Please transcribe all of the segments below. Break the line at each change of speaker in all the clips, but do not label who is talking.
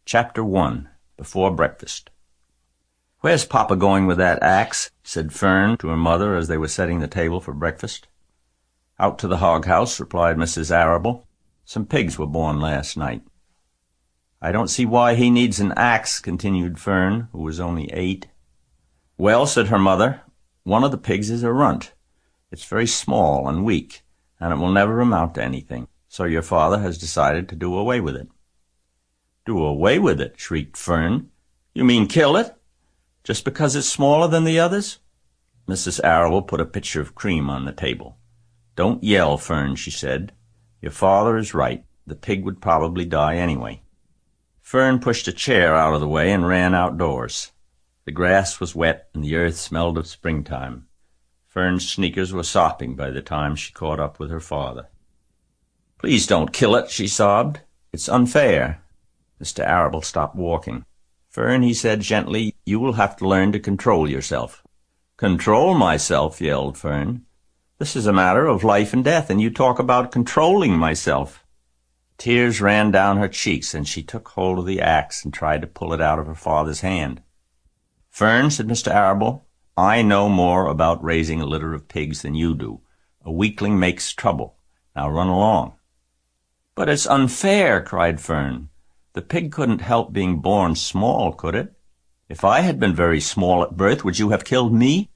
Chapter 1. Before Breakfast. "Where's Papa going with that axe?" said Fern to her mother as they were setting the table for breakfast. "Out to the hog house," replied Mrs. Arable. "Some pigs were born last night." "I don't see why he needs an axe," continued Fern, who was only 8. "Well," said her mother, "one of the pigs is a runt. It's very small and weak, and it will never amount to anything, so your father has decided to do away with it." "Do away with it?" shrieked Fern. "You mean kill it? Just because it's smaller than the others?" Mrs. Arable put a pitcher of cream on the table. "Don't yell, Fern," she said. "Your father is right. The pig would probably die anyway." Fern pushed a chair out of the way and ran outdoors. The grass was wet and the earth smelled of springtime. Fern's sneakers were sopping by the time she caught up with her father. "Please don't kill it," she sobbed. "It's unfair." Mr. Arable stopped walking. "Fern," he said gently, "you will have to learn to control yourself." "Control myself?" yelled Fern. "This is a matter of life and death, and you talk about controlling myself." Tears ran down her cheeks, and she took hold of the axe and tried to pull it out of her father's hand. "Fern," said Mr. Arable, "I know more about raising a litter of pigs than you do. A weakling makes trouble. Now run along." "But it's unfair," cried Fern. "The pig couldn't help being born small, could it? If I had been very small at birth, would you have killed me?"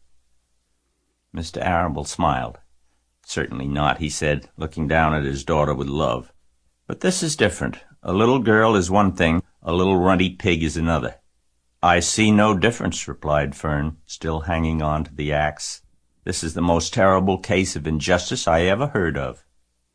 Mr. Arable smiled. "Certainly not," he said, looking down at his daughter with love. "But this is different. A little girl is one thing, a little runty pig is another." "I see no difference," replied Fern, still hanging on to the axe. "This is the most terrible case of injustice I ever heard of."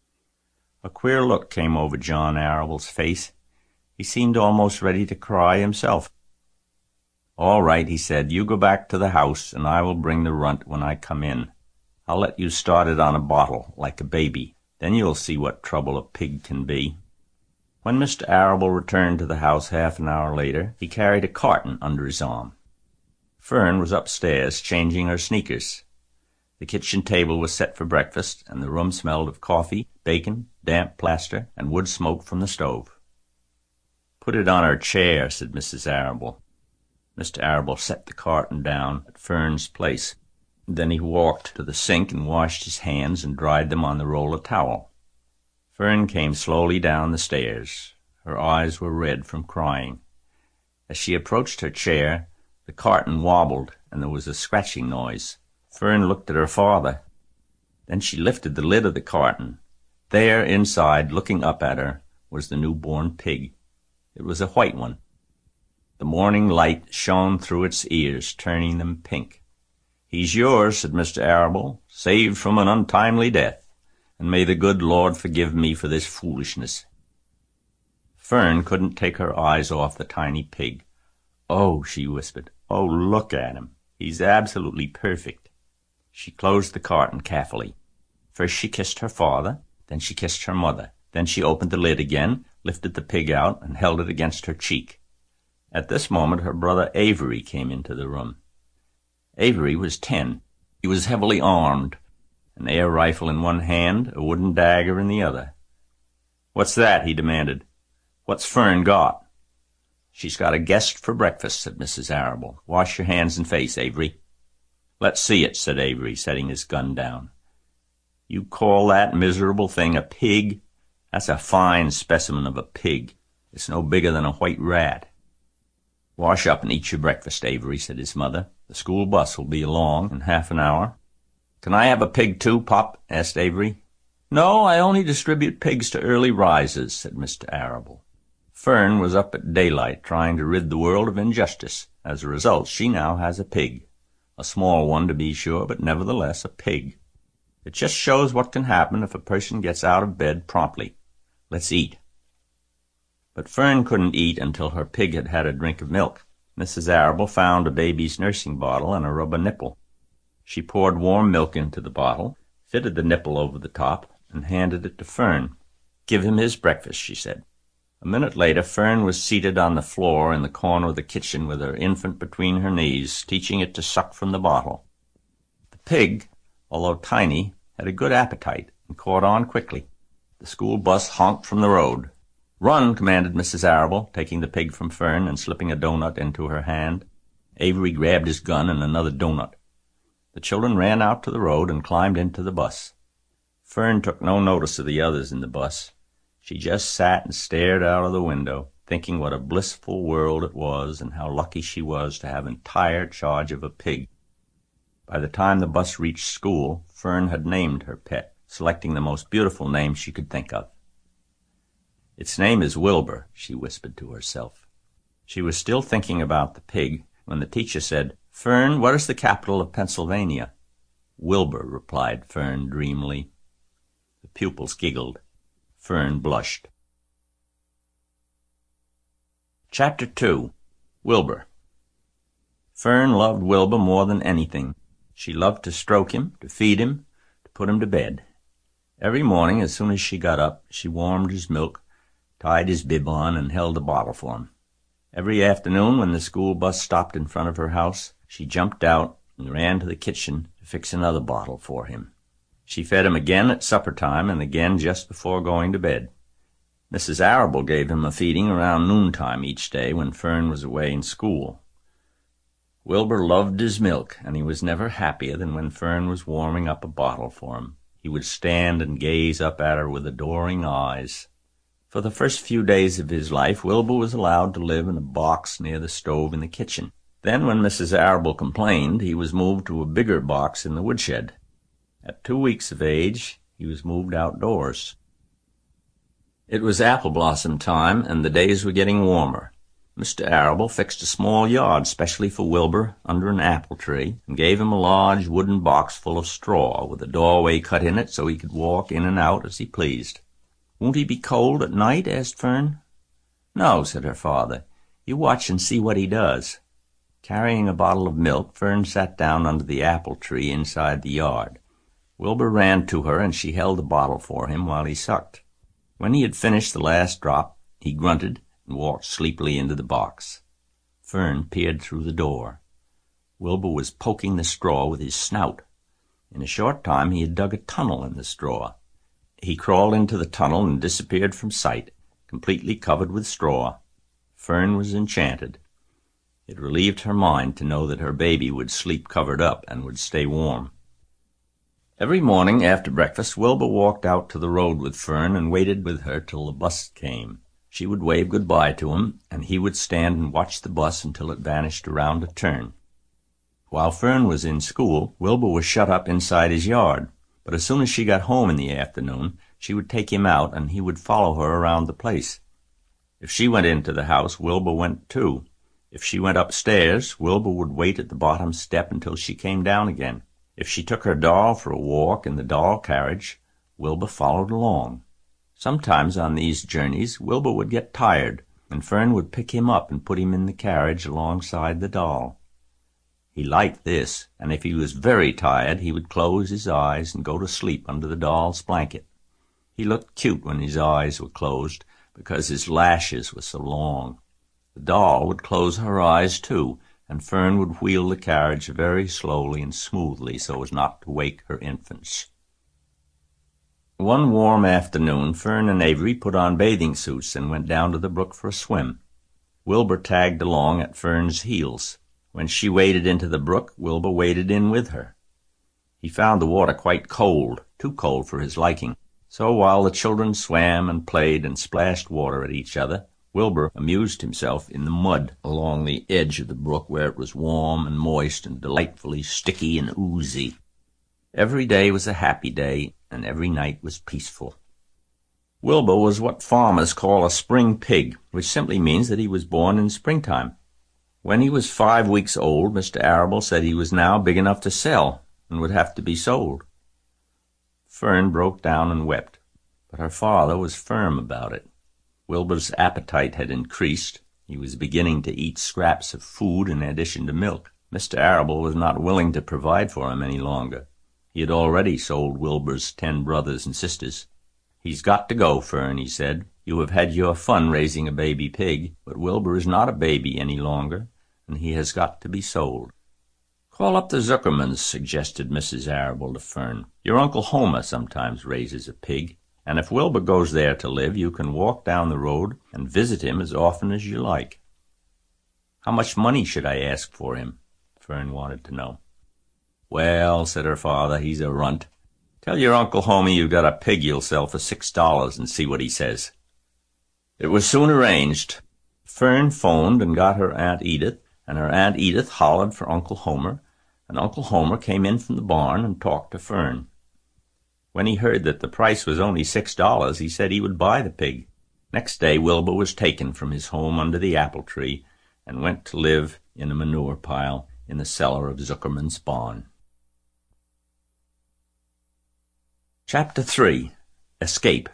A queer look came over John Arable's face. He seemed almost ready to cry himself. "All right," he said, "you go back to the house, and I will bring the runt when I come in. I'll let you start it on a bottle, like a baby. Then you'll see what trouble a pig can be." When Mr. Arable returned to the house half an hour later, he carried a carton under his arm. Fern was upstairs changing her sneakers. The kitchen table was set for breakfast, and the room smelled of coffee, bacon, damp plaster, and wood smoke from the stove. "Put it on her chair," said Mrs. Arable. Mr. Arable set the carton down at Fern's place. Then he walked to the sink and washed his hands and dried them on the roll of towel. Fern came slowly down the stairs. Her eyes were red from crying. As she approached her chair, the carton wobbled, and there was a scratching noise. Fern looked at her father. Then she lifted the lid of the carton. There, inside, looking up at her, was the newborn pig. It was a white one. The morning light shone through its ears, turning them pink. "He's yours," said Mr. Arable, "saved from an untimely death, and may the good Lord forgive me for this foolishness." Fern couldn't take her eyes off the tiny pig. "Oh," she whispered, "oh, look at him. He's absolutely perfect." She closed the carton carefully. First she kissed her father, then she kissed her mother. Then she opened the lid again, lifted the pig out, and held it against her cheek. At this moment her brother Avery came into the room. Avery was 10. He was heavily armed, an air rifle in one hand, a wooden dagger in the other. "What's that?" he demanded. "What's Fern got?" "She's got a guest for breakfast," said Mrs. Arable. "Wash your hands and face, Avery." "Let's see it," said Avery, setting his gun down. "You call that miserable thing a pig? That's a fine specimen of a pig. It's no bigger than a white rat." "Wash up and eat your breakfast, Avery," said his mother. "The school bus will be along in half an hour." "Can I have a pig too, Pop?" asked Avery. "No, I only distribute pigs to early risers," said Mr. Arable. Fern was up at daylight trying to rid the world of injustice. As a result, she now has a pig. A small one, to be sure, but nevertheless a pig. It just shows what can happen if a person gets out of bed promptly. Let's eat. But Fern couldn't eat until her pig had had a drink of milk. Mrs. Arable found a baby's nursing bottle and a rubber nipple. She poured warm milk into the bottle, fitted the nipple over the top, and handed it to Fern. "Give him his breakfast," she said. A minute later, Fern was seated on the floor in the corner of the kitchen with her infant between her knees, teaching it to suck from the bottle. The pig, although tiny, had a good appetite and caught on quickly. The school bus honked from the road. "Run!" commanded Mrs. Arable, taking the pig from Fern and slipping a doughnut into her hand. Avery grabbed his gun and another doughnut. The children ran out to the road and climbed into the bus. Fern took no notice of the others in the bus. She just sat and stared out of the window, thinking what a blissful world it was and how lucky she was to have entire charge of a pig. By the time the bus reached school, Fern had named her pet, selecting the most beautiful name she could think of. "Its name is Wilbur," she whispered to herself. She was still thinking about the pig when the teacher said, "Fern, what is the capital of Pennsylvania?" "Wilbur," replied Fern dreamily. The pupils giggled. Fern blushed. Chapter 2. Wilbur. Fern loved Wilbur more than anything. She loved to stroke him, to feed him, to put him to bed. Every morning, as soon as she got up, she warmed his milk, tied his bib on, and held a bottle for him. Every afternoon, when the school bus stopped in front of her house, she jumped out and ran to the kitchen to fix another bottle for him. She fed him again at supper time and again just before going to bed. Mrs. Arable gave him a feeding around noontime each day when Fern was away in school. Wilbur loved his milk, and he was never happier than when Fern was warming up a bottle for him. He would stand and gaze up at her with adoring eyes. For the first few days of his life, Wilbur was allowed to live in a box near the stove in the kitchen. Then, when Mrs. Arable complained, he was moved to a bigger box in the woodshed. At 2 weeks of age, he was moved outdoors. It was apple blossom time, and the days were getting warmer. Mr. Arable fixed a small yard specially for Wilbur under an apple tree, and gave him a large wooden box full of straw, with a doorway cut in it so he could walk in and out as he pleased. "Won't he be cold at night?" asked Fern. "No," said her father. "You watch and see what he does." Carrying a bottle of milk, Fern sat down under the apple tree inside the yard. Wilbur ran to her, and she held the bottle for him while he sucked. When he had finished the last drop, he grunted and walked sleepily into the box. Fern peered through the door. Wilbur was poking the straw with his snout. In a short time he had dug a tunnel in the straw. He crawled into the tunnel and disappeared from sight, completely covered with straw. Fern was enchanted. It relieved her mind to know that her baby would sleep covered up and would stay warm. Every morning after breakfast, Wilbur walked out to the road with Fern and waited with her till the bus came. She would wave good-bye to him, and he would stand and watch the bus until it vanished around a turn. While Fern was in school, Wilbur was shut up inside his yard. But as soon as she got home in the afternoon, she would take him out, and he would follow her around the place. If she went into the house, Wilbur went too. If she went upstairs, Wilbur would wait at the bottom step until she came down again. If she took her doll for a walk in the doll carriage, Wilbur followed along. Sometimes on these journeys, Wilbur would get tired, and Fern would pick him up and put him in the carriage alongside the doll. He liked this, and if he was very tired, he would close his eyes and go to sleep under the doll's blanket. He looked cute when his eyes were closed, because his lashes were so long. The doll would close her eyes, too, and Fern would wheel the carriage very slowly and smoothly so as not to wake her infants. One warm afternoon, Fern and Avery put on bathing suits and went down to the brook for a swim. Wilbur tagged along at Fern's heels. When she waded into the brook, Wilbur waded in with her. He found the water quite cold, too cold for his liking. So while the children swam and played and splashed water at each other, Wilbur amused himself in the mud along the edge of the brook where it was warm and moist and delightfully sticky and oozy. Every day was a happy day, and every night was peaceful. Wilbur was what farmers call a spring pig, which simply means that he was born in springtime. When he was 5 weeks old, Mr. Arable said he was now big enough to sell and would have to be sold. Fern broke down and wept, but her father was firm about it. Wilbur's appetite had increased. He was beginning to eat scraps of food in addition to milk. Mr. Arable was not willing to provide for him any longer. He had already sold Wilbur's 10 brothers and sisters. "He's got to go, Fern," he said. "You have had your fun raising a baby pig, but Wilbur is not a baby any longer, and he has got to be sold." "Call up the Zuckermans," suggested Mrs. Arable to Fern. "Your Uncle Homer sometimes raises a pig, And if Wilbur goes there to live, you can walk down the road and visit him as often as you like." "How much money should I ask for him?" Fern wanted to know. "Well," said her father, "he's a runt. Tell your Uncle Homie you've got a pig you'll sell for $6 and see what he says." It was soon arranged. Fern phoned and got her Aunt Edith, and her Aunt Edith hollered for Uncle Homer, and Uncle Homer came in from the barn and talked to Fern. When he heard that the price was only $6, he said he would buy the pig. Next day Wilbur was taken from his home under the apple tree and went to live in a manure pile in the cellar of Zuckerman's barn. Chapter 3. Escape.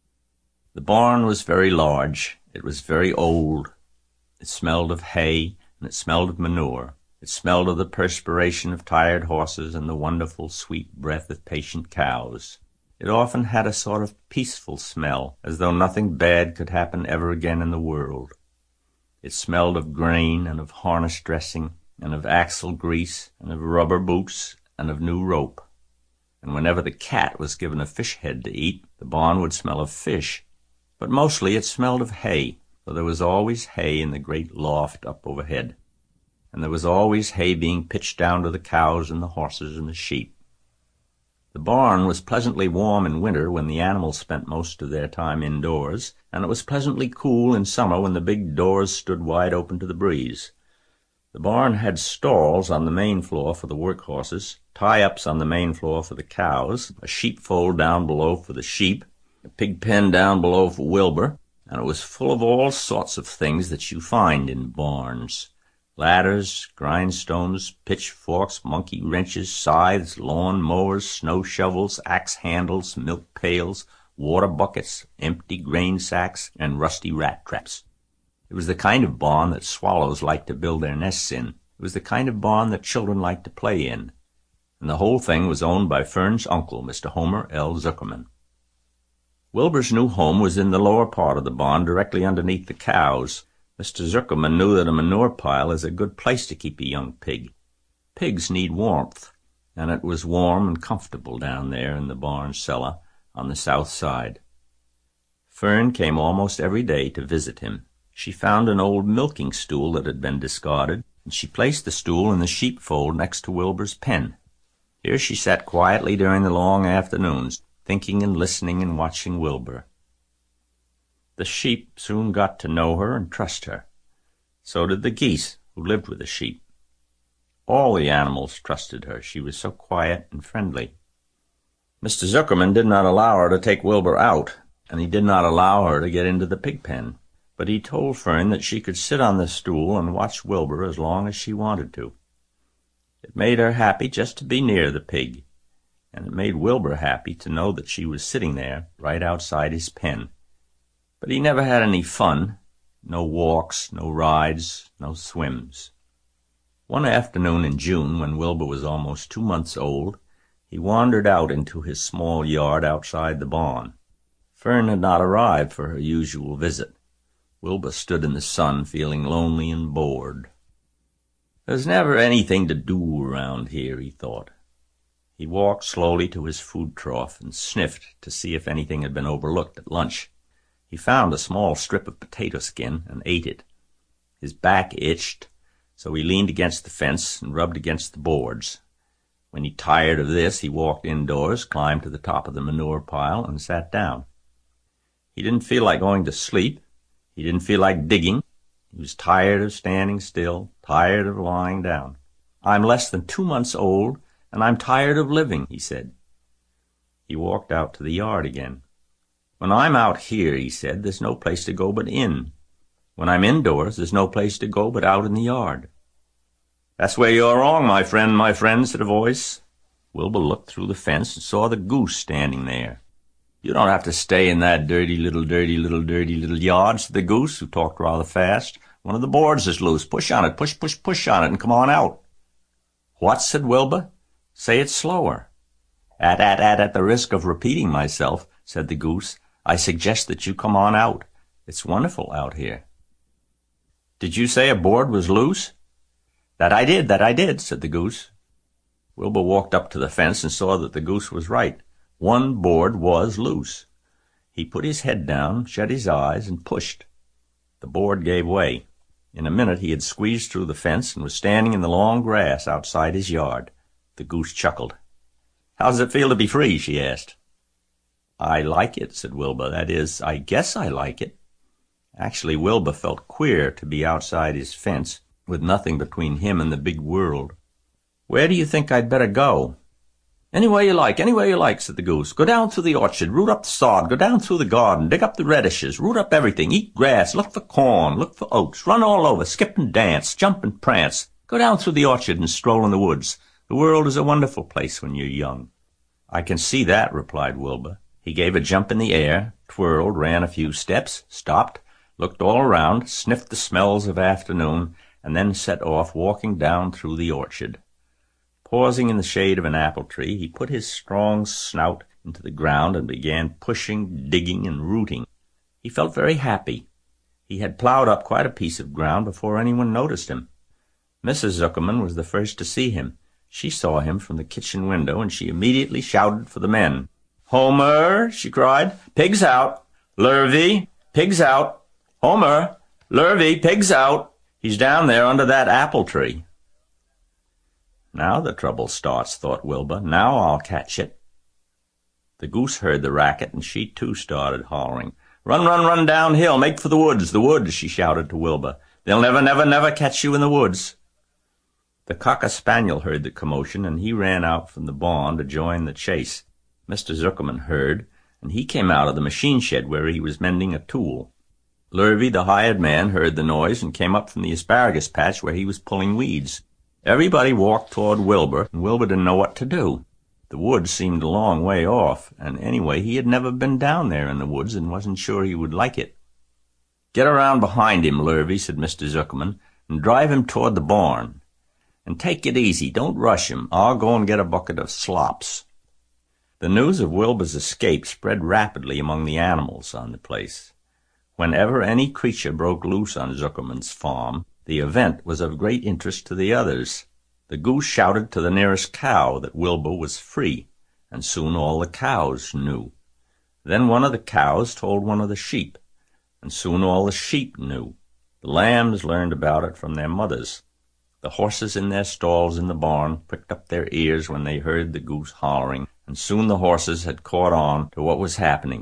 The barn was very large. It was very old. It smelled of hay, and it smelled of manure. It smelled of the perspiration of tired horses and the wonderful sweet breath of patient cows. It often had a sort of peaceful smell, as though nothing bad could happen ever again in the world. It smelled of grain and of harness dressing and of axle grease and of rubber boots and of new rope. And whenever the cat was given a fish head to eat, the barn would smell of fish. But mostly it smelled of hay, for there was always hay in the great loft up overhead. And there was always hay being pitched down to the cows and the horses and the sheep. The barn was pleasantly warm in winter when the animals spent most of their time indoors, and it was pleasantly cool in summer when the big doors stood wide open to the breeze. The barn had stalls on the main floor for the work horses, tie-ups on the main floor for the cows, a sheepfold down below for the sheep, a pig pen down below for Wilbur, and it was full of all sorts of things that you find in barns. Ladders, grindstones, pitchforks, monkey wrenches, scythes, lawn mowers, snow shovels, axe handles, milk pails, water buckets, empty grain sacks, and rusty rat traps. It was the kind of barn that swallows like to build their nests in. It was the kind of barn that children like to play in. And the whole thing was owned by Fern's uncle, Mr. Homer L. Zuckerman. Wilbur's new home was in the lower part of the barn, directly underneath the cows. Mr. Zuckerman knew that a manure pile is a good place to keep a young pig. Pigs need warmth, and it was warm and comfortable down there in the barn cellar on the south side. Fern came almost every day to visit him. She found an old milking stool that had been discarded, and she placed the stool in the sheepfold next to Wilbur's pen. Here she sat quietly during the long afternoons, thinking and listening and watching Wilbur. The sheep soon got to know her and trust her. So did the geese, who lived with the sheep. All the animals trusted her. She was so quiet and friendly. Mr. Zuckerman did not allow her to take Wilbur out, and he did not allow her to get into the pig pen. But he told Fern that she could sit on the stool and watch Wilbur as long as she wanted to. It made her happy just to be near the pig, and it made Wilbur happy to know that she was sitting there right outside his pen. But he never had any fun, no walks, no rides, no swims. One afternoon in June, when Wilbur was almost 2 months old, he wandered out into his small yard outside the barn. Fern had not arrived for her usual visit. Wilbur stood in the sun, feeling lonely and bored. "There's never anything to do around here," he thought. He walked slowly to his food trough and sniffed to see if anything had been overlooked at lunch. He found a small strip of potato skin and ate it. His back itched, so he leaned against the fence and rubbed against the boards. When he tired of this, he walked indoors, climbed to the top of the manure pile, and sat down. He didn't feel like going to sleep. He didn't feel like digging. He was tired of standing still, tired of lying down. "I'm less than 2 months old, and I'm tired of living," he said. He walked out to the yard again. "When I'm out here," he said, "there's no place to go but in. When I'm indoors, there's no place to go but out in the yard." "That's where you're wrong, my friend," said a voice. Wilbur looked through the fence and saw the goose standing there. "You don't have to stay in that dirty little yard," said the goose, who talked rather fast. "One of the boards is loose. Push on it, push on it, and come on out." "What?" said Wilbur. "Say it slower." At the risk of repeating myself," said the goose, "I suggest that you come on out. It's wonderful out here." "Did you say a board was loose?" That I did," said the goose. Wilbur walked up to the fence and saw that the goose was right. One board was loose. He put his head down, shut his eyes, and pushed. The board gave way. In a minute he had squeezed through the fence and was standing in the long grass outside his yard. The goose chuckled. "How does it feel to be free?" she asked. "I like it," said Wilbur. "That is, I guess I like it." Actually, Wilbur felt queer to be outside his fence, with nothing between him and the big world. "Where do you think I'd better go?" Anywhere you like," said the goose. "Go down through the orchard, root up the sod, go down through the garden, dig up the radishes, root up everything, eat grass, look for corn, look for oats, run all over, skip and dance, jump and prance. Go down through the orchard and stroll in the woods. The world is a wonderful place when you're young." "I can see that," replied Wilbur. He gave a jump in the air, twirled, ran a few steps, stopped, looked all around, sniffed the smells of afternoon, and then set off walking down through the orchard. Pausing in the shade of an apple tree, he put his strong snout into the ground and began pushing, digging, and rooting. He felt very happy. He had plowed up quite a piece of ground before anyone noticed him. Mrs. Zuckerman was the first to see him. She saw him from the kitchen window, and she immediately shouted for the men. "Homer," she cried, "pigs out! Lurvy, pigs out! Homer, Lurvy, pigs out! He's down there under that apple tree." "Now the trouble starts," thought Wilbur. "Now I'll catch it." The goose heard the racket, and she too started hollering. "Run, run, run downhill, make for the woods, she shouted to Wilbur. "They'll never, never, never catch you in the woods." The cocker-spaniel heard the commotion, and he ran out from the barn to join the chase. Mr. Zuckerman heard, and he came out of the machine shed where he was mending a tool. Lurvy, the hired man, heard the noise and came up from the asparagus patch where he was pulling weeds. Everybody walked toward Wilbur, and Wilbur didn't know what to do. The woods seemed a long way off, and anyway, he had never been down there in the woods and wasn't sure he would like it. "Get around behind him, Lurvy," said Mr. Zuckerman, "and drive him toward the barn. And take it easy. Don't rush him. I'll go and get a bucket of slops." The news of Wilbur's escape spread rapidly among the animals on the place. Whenever any creature broke loose on Zuckerman's farm, the event was of great interest to the others. The goose shouted to the nearest cow that Wilbur was free, and soon all the cows knew. Then one of the cows told one of the sheep, and soon all the sheep knew. The lambs learned about it from their mothers. The horses in their stalls in the barn pricked up their ears when they heard the goose hollering, and soon the horses had caught on to what was happening.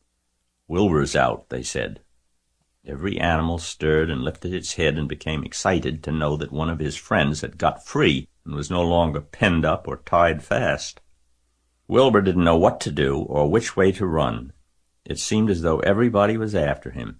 "Wilbur's out," they said. Every animal stirred and lifted its head and became excited to know that one of his friends had got free and was no longer penned up or tied fast. Wilbur didn't know what to do or which way to run. It seemed as though everybody was after him.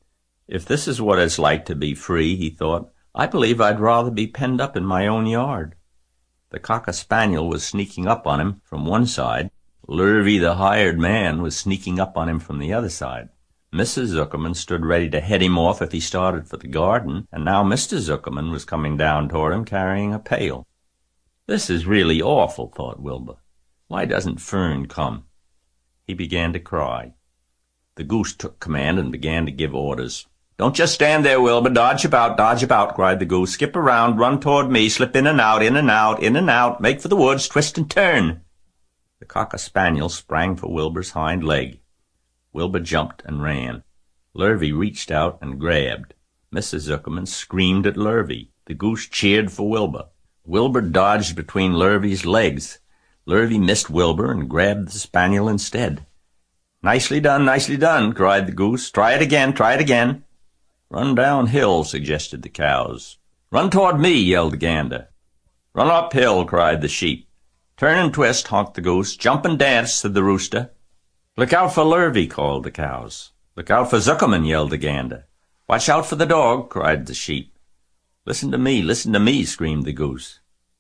"If this is what it's like to be free," he thought, "I believe I'd rather be penned up in my own yard." The cocker-spaniel was sneaking up on him from one side. Lurvy, the hired man, was sneaking up on him from the other side. Mrs. Zuckerman stood ready to head him off if he started for the garden, and now Mr. Zuckerman was coming down toward him carrying a pail. "This is really awful," thought Wilbur. "Why doesn't Fern come?" He began to cry. The goose took command and began to give orders. "Don't just stand there, Wilbur. Dodge about, cried the goose. "Skip around, run toward me, slip in and out, in and out, in and out, make for the woods, twist and turn." The cocker-spaniel sprang for Wilbur's hind leg. Wilbur jumped and ran. Lurvy reached out and grabbed. Mrs. Zuckerman screamed at Lurvy. The goose cheered for Wilbur. Wilbur dodged between Lurvy's legs. Lurvy missed Wilbur and grabbed the spaniel instead. Nicely done, cried the goose. Try it again. "Run downhill," suggested the cows. "Run toward me," yelled the gander. "Run uphill," cried the sheep. "Turn and twist," honked the goose. "Jump and dance," said the rooster. "Look out for Lurvy," called the cows. "Look out for Zuckerman," yelled the gander. "Watch out for the dog," cried the sheep. Listen to me, screamed the goose.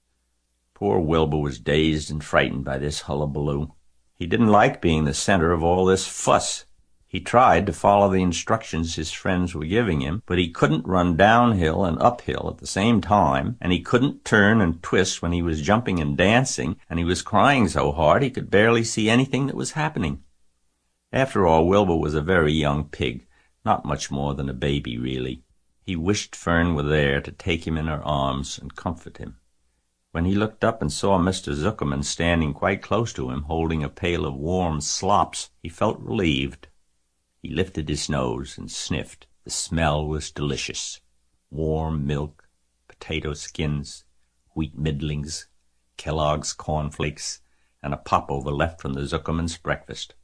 Poor Wilbur was dazed and frightened by this hullabaloo. He didn't like being the center of all this fuss. He tried to follow the instructions his friends were giving him, but he couldn't run downhill and uphill at the same time, and he couldn't turn and twist when he was jumping and dancing, and he was crying so hard he could barely see anything that was happening. After all, Wilbur was a very young pig, not much more than a baby, really. He wished Fern were there to take him in her arms and comfort him. When he looked up and saw Mr. Zuckerman standing quite close to him, holding a pail of warm slops, he felt relieved. He lifted his nose and sniffed. The smell was delicious. Warm milk, potato skins, wheat middlings, Kellogg's cornflakes, and a popover left from the Zuckerman's breakfast.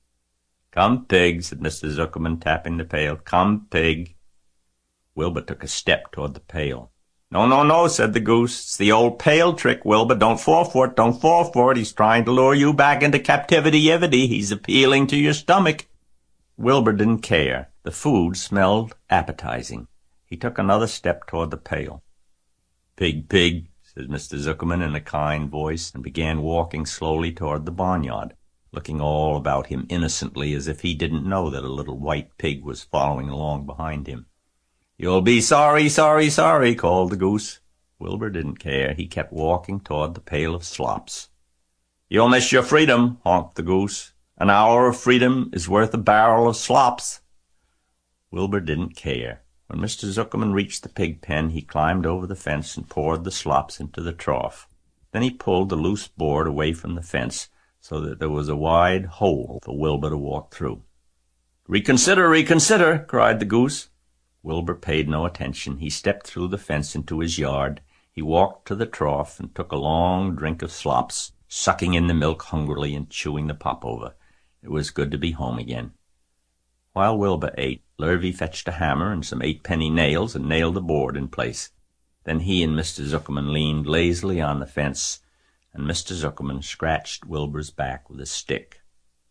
"Come, Pig," said Mr. Zuckerman, tapping the pail. "Come, Pig." Wilbur took a step toward the pail. "No, no, no," said the goose. "It's the old pail trick, Wilbur. Don't fall for it, don't fall for it. He's trying to lure you back into captivity-yivity. He's appealing to your stomach." Wilbur didn't care. The food smelled appetizing. He took another step toward the pail. "Pig, Pig," said Mr. Zuckerman in a kind voice, and began walking slowly toward the barnyard, looking all about him innocently as if he didn't know that a little white pig was following along behind him. "You'll be sorry, sorry, sorry," called the goose. Wilbur didn't care. He kept walking toward the pail of slops. "You'll miss your freedom," honked the goose. "An hour of freedom is worth a barrel of slops." Wilbur didn't care. When Mr. Zuckerman reached the pig pen, he climbed over the fence and poured the slops into the trough. Then he pulled the loose board away from the fence so that there was a wide hole for Wilbur to walk through. "Reconsider, reconsider," cried the goose. Wilbur paid no attention. He stepped through the fence into his yard. He walked to the trough and took a long drink of slops, sucking in the milk hungrily and chewing the popover. It was good to be home again. While Wilbur ate, Lurvy fetched a hammer and some 8-penny nails and nailed the board in place. Then he and Mr. Zuckerman leaned lazily on the fence, and Mr. Zuckerman scratched Wilbur's back with a stick.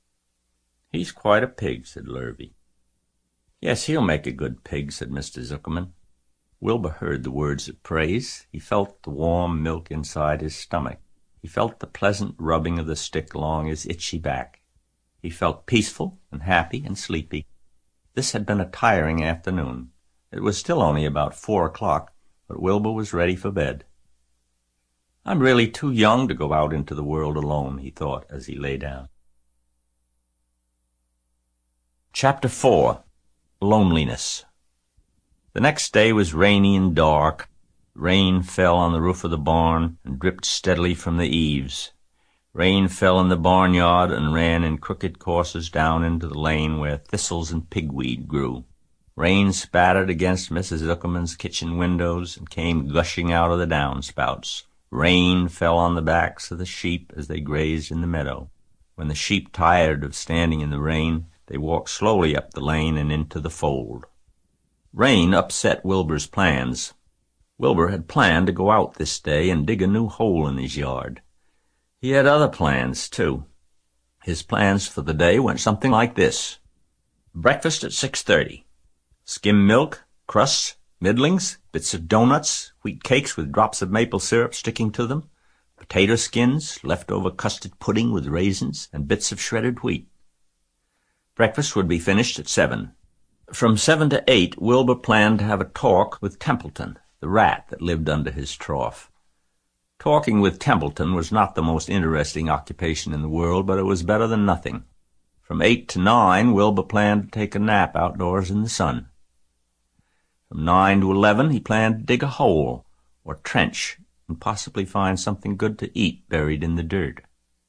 "He's quite a pig," said Lurvy. "Yes, he'll make a good pig," said Mr. Zuckerman. Wilbur heard the words of praise. He felt the warm milk inside his stomach. He felt the pleasant rubbing of the stick along his itchy back. He felt peaceful and happy and sleepy. This had been a tiring afternoon. It was still only about 4 o'clock, but Wilbur was ready for bed. "I'm really too young to go out into the world alone," he thought as he lay down. Chapter 4. Loneliness. The next day was rainy and dark. Rain fell on the roof of the barn and dripped steadily from the eaves. Rain fell in the barnyard and ran in crooked courses down into the lane where thistles and pigweed grew. Rain spattered against Mrs. Zuckerman's kitchen windows and came gushing out of the downspouts. Rain fell on the backs of the sheep as they grazed in the meadow. When the sheep tired of standing in the rain, they walked slowly up the lane and into the fold. Rain upset Wilbur's plans. Wilbur had planned to go out this day and dig a new hole in his yard. He had other plans, too. His plans for the day went something like this. Breakfast at 6:30. Skim milk, crusts, middlings, bits of doughnuts, wheat cakes with drops of maple syrup sticking to them, potato skins, leftover custard pudding with raisins, and bits of shredded wheat. Breakfast would be finished at 7. From 7 to 8, Wilbur planned to have a talk with Templeton, the rat that lived under his trough. Talking with Templeton was not the most interesting occupation in the world, but it was better than nothing. From 8 to 9, Wilbur planned to take a nap outdoors in the sun. From 9 to 11, he planned to dig a hole or trench and possibly find something good to eat buried in the dirt.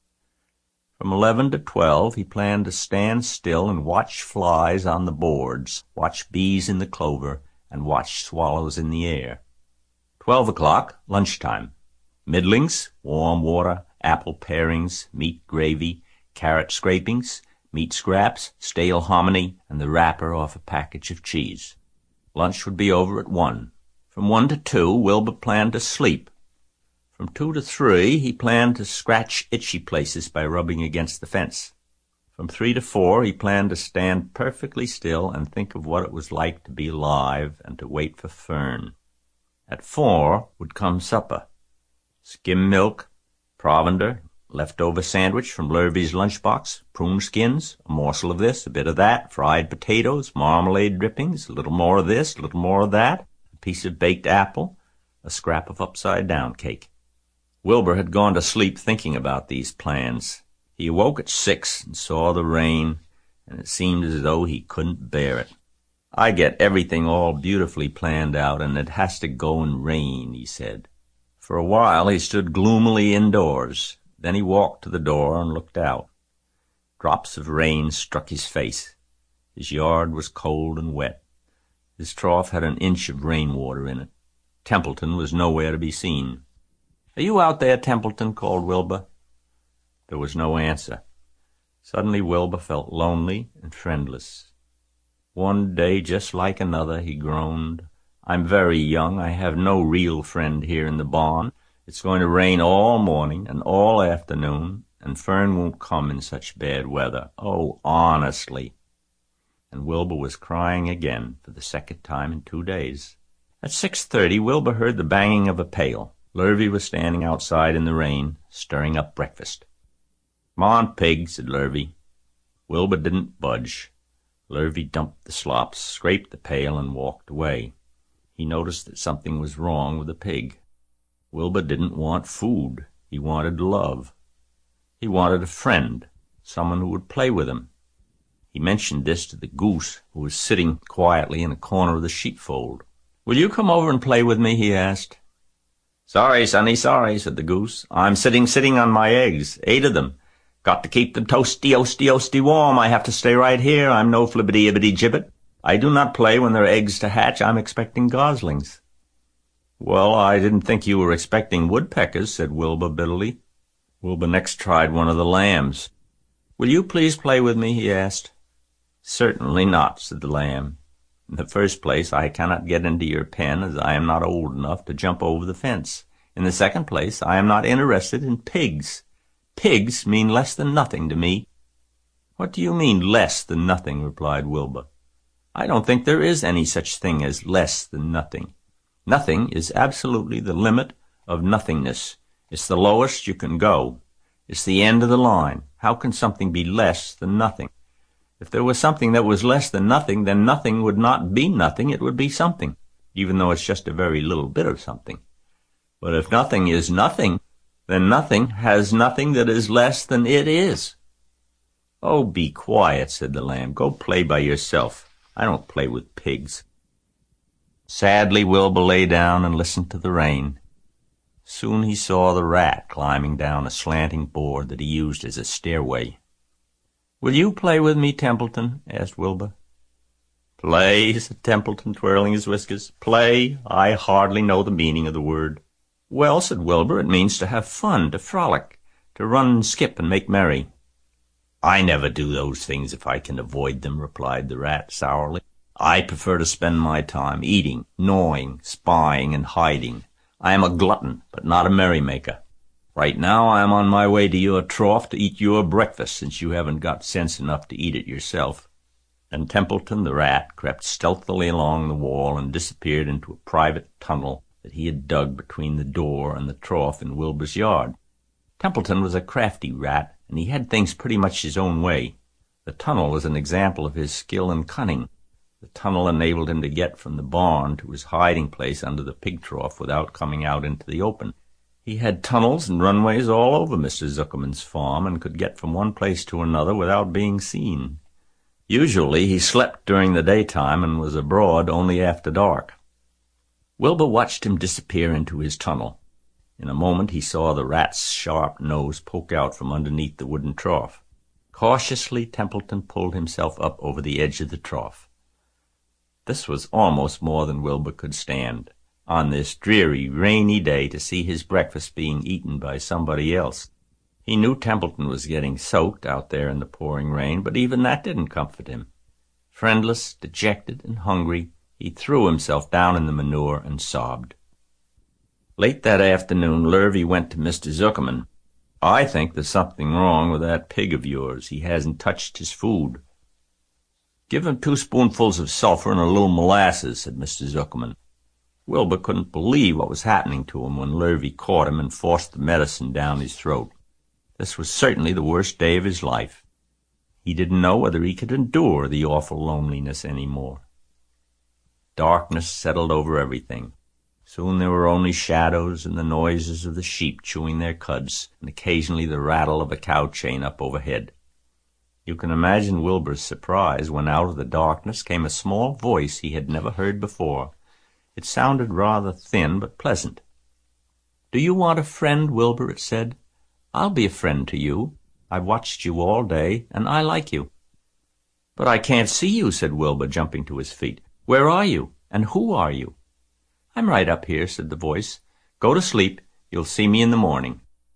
From 11 to 12, he planned to stand still and watch flies on the boards, watch bees in the clover, and watch swallows in the air. 12 o'clock, lunchtime. Middlings, warm water, apple parings, meat gravy, carrot scrapings, meat scraps, stale hominy, and the wrapper off a package of cheese. Lunch would be over at 1. From 1 to 2, Wilbur planned to sleep. From 2 to 3, he planned to scratch itchy places by rubbing against the fence. From 3 to 4, he planned to stand perfectly still and think of what it was like to be alive and to wait for Fern. At 4 would come supper. Skim milk, provender, leftover sandwich from Lurvy's lunchbox, prune skins, a morsel of this, a bit of that, fried potatoes, marmalade drippings, a little more of this, a little more of that, a piece of baked apple, a scrap of upside-down cake. Wilbur had gone to sleep thinking about these plans. He awoke at 6 and saw the rain, and it seemed as though he couldn't bear it. "I get everything all beautifully planned out, and it has to go and rain," he said. For a while he stood gloomily indoors. Then he walked to the door and looked out. Drops of rain struck his face. His yard was cold and wet. His trough had an inch of rainwater in it. Templeton was nowhere to be seen. "Are you out there, Templeton?" called Wilbur. There was no answer. Suddenly Wilbur felt lonely and friendless. "One day just like another," he groaned. "I'm very young. I have no real friend here in the barn. It's going to rain all morning and all afternoon, and Fern won't come in such bad weather. Oh, honestly." And Wilbur was crying again for the second time in 2 days. At 6:30, Wilbur heard the banging of a pail. Lurvy was standing outside in the rain, stirring up breakfast. "Come on, pig," said Lurvy. Wilbur didn't budge. Lurvy dumped the slops, scraped the pail, and walked away. He noticed that something was wrong with the pig. Wilbur didn't want food. He wanted love. He wanted a friend, someone who would play with him. He mentioned this to the goose, who was sitting quietly in a corner of the sheepfold. "Will you come over and play with me?" he asked. "Sorry, sonny, sorry," said the goose. "I'm sitting on my eggs, 8 of them. Got to keep them toasty warm. I have to stay right here. I'm no flibbity-ibbity-gibbet. I do not play when there are eggs to hatch. I'm expecting goslings." "Well, I didn't think you were expecting woodpeckers," said Wilbur bitterly. Wilbur next tried one of the lambs. "Will you please play with me?" he asked. "Certainly not," said the lamb. "In the first place, I cannot get into your pen, as I am not old enough to jump over the fence. In the second place, I am not interested in pigs. Pigs mean less than nothing to me." "What do you mean, less than nothing?" replied Wilbur. "I don't think there is any such thing as less than nothing. Nothing is absolutely the limit of nothingness. It's the lowest you can go. It's the end of the line. How can something be less than nothing? If there was something that was less than nothing, then nothing would not be nothing. It would be something, even though it's just a very little bit of something. But if nothing is nothing, then nothing has nothing that is less than it is." "Oh, be quiet," said the lamb. "Go play by yourself. I don't play with pigs." Sadly, Wilbur lay down and listened to the rain. Soon he saw the rat climbing down a slanting board that he used as a stairway. "Will you play with me, Templeton?" asked Wilbur. "Play," said Templeton, twirling his whiskers. "Play? I hardly know the meaning of the word." "Well," said Wilbur, "it means to have fun, to frolic, to run and skip and make merry." "I never do those things if I can avoid them," replied the rat sourly. "I prefer to spend my time eating, gnawing, spying, and hiding. I am a glutton, but not a merrymaker. Right now I am on my way to your trough to eat your breakfast, since you haven't got sense enough to eat it yourself." And Templeton the rat crept stealthily along the wall and disappeared into a private tunnel that he had dug between the door and the trough in Wilbur's yard. Templeton was a crafty rat, and he had things pretty much his own way. The tunnel was an example of his skill and cunning. The tunnel enabled him to get from the barn to his hiding place under the pig trough without coming out into the open. He had tunnels and runways all over Mr. Zuckerman's farm, and could get from one place to another without being seen. Usually he slept during the daytime and was abroad only after dark. Wilbur watched him disappear into his tunnel. In a moment he saw the rat's sharp nose poke out from underneath the wooden trough. Cautiously Templeton pulled himself up over the edge of the trough. This was almost more than Wilbur could stand, on this dreary, rainy day, to see his breakfast being eaten by somebody else. He knew Templeton was getting soaked out there in the pouring rain, but even that didn't comfort him. Friendless, dejected, and hungry, he threw himself down in the manure and sobbed. Late that afternoon, Lurvy went to Mr. Zuckerman. "I think there's something wrong with that pig of yours. He hasn't touched his food." "Give him 2 spoonfuls of sulphur and a little molasses," said Mr. Zuckerman. Wilbur couldn't believe what was happening to him when Lurvy caught him and forced the medicine down his throat. This was certainly the worst day of his life. He didn't know whether he could endure the awful loneliness any more. Darkness settled over everything. Soon there were only shadows and the noises of the sheep chewing their cuds, and occasionally the rattle of a cow chain up overhead. You can imagine Wilbur's surprise when out of the darkness came a small voice he had never heard before. It sounded rather thin but pleasant. "Do you want a friend, Wilbur?" it said. "I'll be a friend to you. I've watched you all day, and I like you." "But I can't see you," said Wilbur, jumping to his feet. "Where are you, and who are you?" "I'm right up here," said the voice. "Go to sleep. You'll see me in the morning."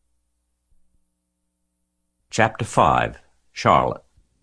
Chapter 5. Charlotte.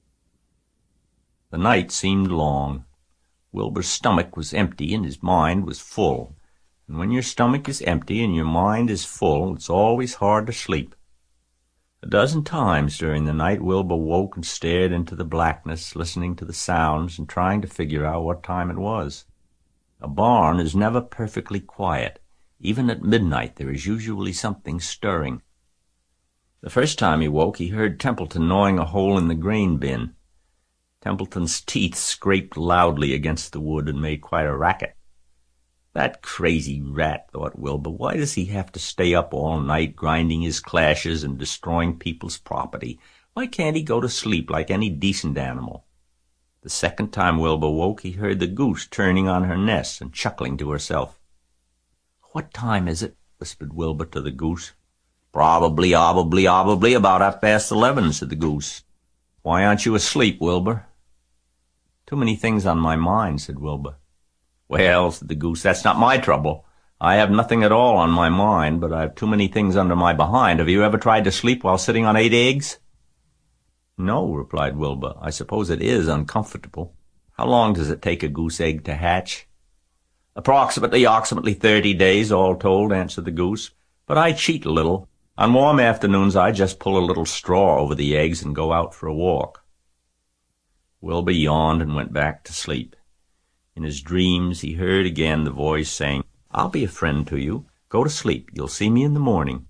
The night seemed long. Wilbur's stomach was empty and his mind was full. And when your stomach is empty and your mind is full, it's always hard to sleep. A dozen times during the night Wilbur woke and stared into the blackness, listening to the sounds and trying to figure out what time it was. A barn is never perfectly quiet. Even at midnight there is usually something stirring. The first time he woke, he heard Templeton gnawing a hole in the grain bin. Templeton's teeth scraped loudly against the wood and made quite a racket. "That crazy rat," thought Wilbur. "Why does he have to stay up all night grinding his clashes and destroying people's property? Why can't he go to sleep like any decent animal?" The second time Wilbur woke, he heard the goose turning on her nest and chuckling to herself. "What time is it?" whispered Wilbur to the goose. "Probably about 11:30, said the goose. "Why aren't you asleep, Wilbur?" "Too many things on my mind," said Wilbur. "Well," said the goose, "that's not my trouble. I have nothing at all on my mind, but I have too many things under my behind. Have you ever tried to sleep while sitting on 8 eggs? "No," replied Wilbur. "I suppose it is uncomfortable. How long does it take a goose egg to hatch?" Approximately 30 days, all told," answered the goose. "But I cheat a little. On warm afternoons I just pull a little straw over the eggs and go out for a walk." Wilbur yawned and went back to sleep. In his dreams he heard again the voice saying, "I'll be a friend to you. Go to sleep. You'll see me in the morning."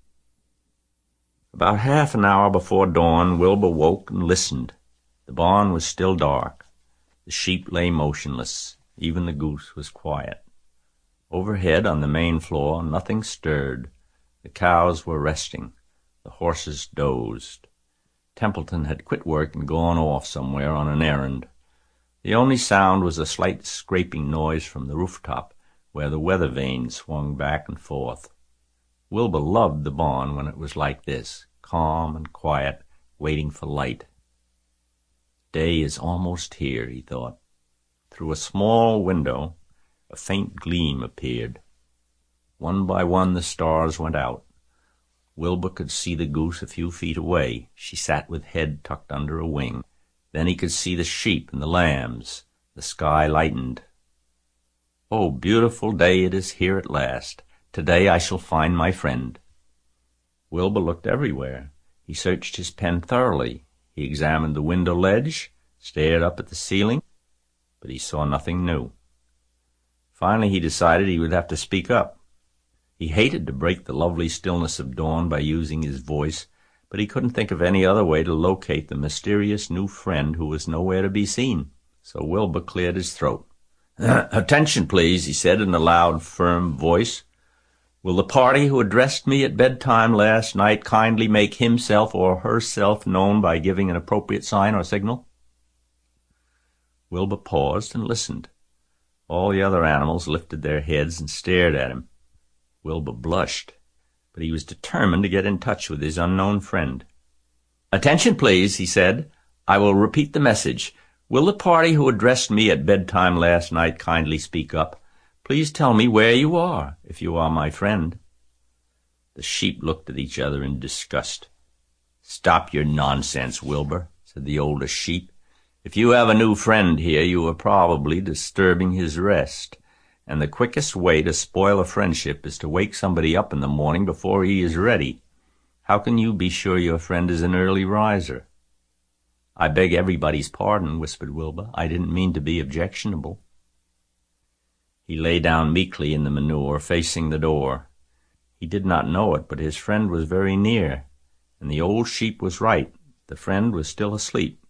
About half an hour before dawn, Wilbur woke and listened. The barn was still dark. The sheep lay motionless. Even the goose was quiet. Overhead on the main floor, nothing stirred. The cows were resting. The horses dozed. Templeton had quit work and gone off somewhere on an errand. The only sound was a slight scraping noise from the rooftop, where the weather vane swung back and forth. Wilbur loved the barn when it was like this, calm and quiet, waiting for light. Day is almost here, he thought. Through a small window, a faint gleam appeared. One by one the stars went out. Wilbur could see the goose a few feet away. She sat with head tucked under a wing. Then he could see the sheep and the lambs. The sky lightened. "Oh, beautiful day it is here at last. Today I shall find my friend." Wilbur looked everywhere. He searched his pen thoroughly. He examined the window ledge, stared up at the ceiling, but he saw nothing new. Finally he decided he would have to speak up. He hated to break the lovely stillness of dawn by using his voice, but he couldn't think of any other way to locate the mysterious new friend who was nowhere to be seen. So Wilbur cleared his throat. "Attention, please," he said in a loud, firm voice. "Will the party who addressed me at bedtime last night kindly make himself or herself known by giving an appropriate sign or signal?" Wilbur paused and listened. All the other animals lifted their heads and stared at him. Wilbur blushed, but he was determined to get in touch with his unknown friend. "Attention, please," he said. "I will repeat the message. Will the party who addressed me at bedtime last night kindly speak up? Please tell me where you are, if you are my friend." The sheep looked at each other in disgust. "Stop your nonsense, Wilbur," said the oldest sheep. "If you have a new friend here, you are probably disturbing his rest. And the quickest way to spoil a friendship is to wake somebody up in the morning before he is ready. How can you be sure your friend is an early riser?" "I beg everybody's pardon," whispered Wilbur. "I didn't mean to be objectionable." He lay down meekly in the manure, facing the door. He did not know it, but his friend was very near, and the old sheep was right. The friend was still asleep.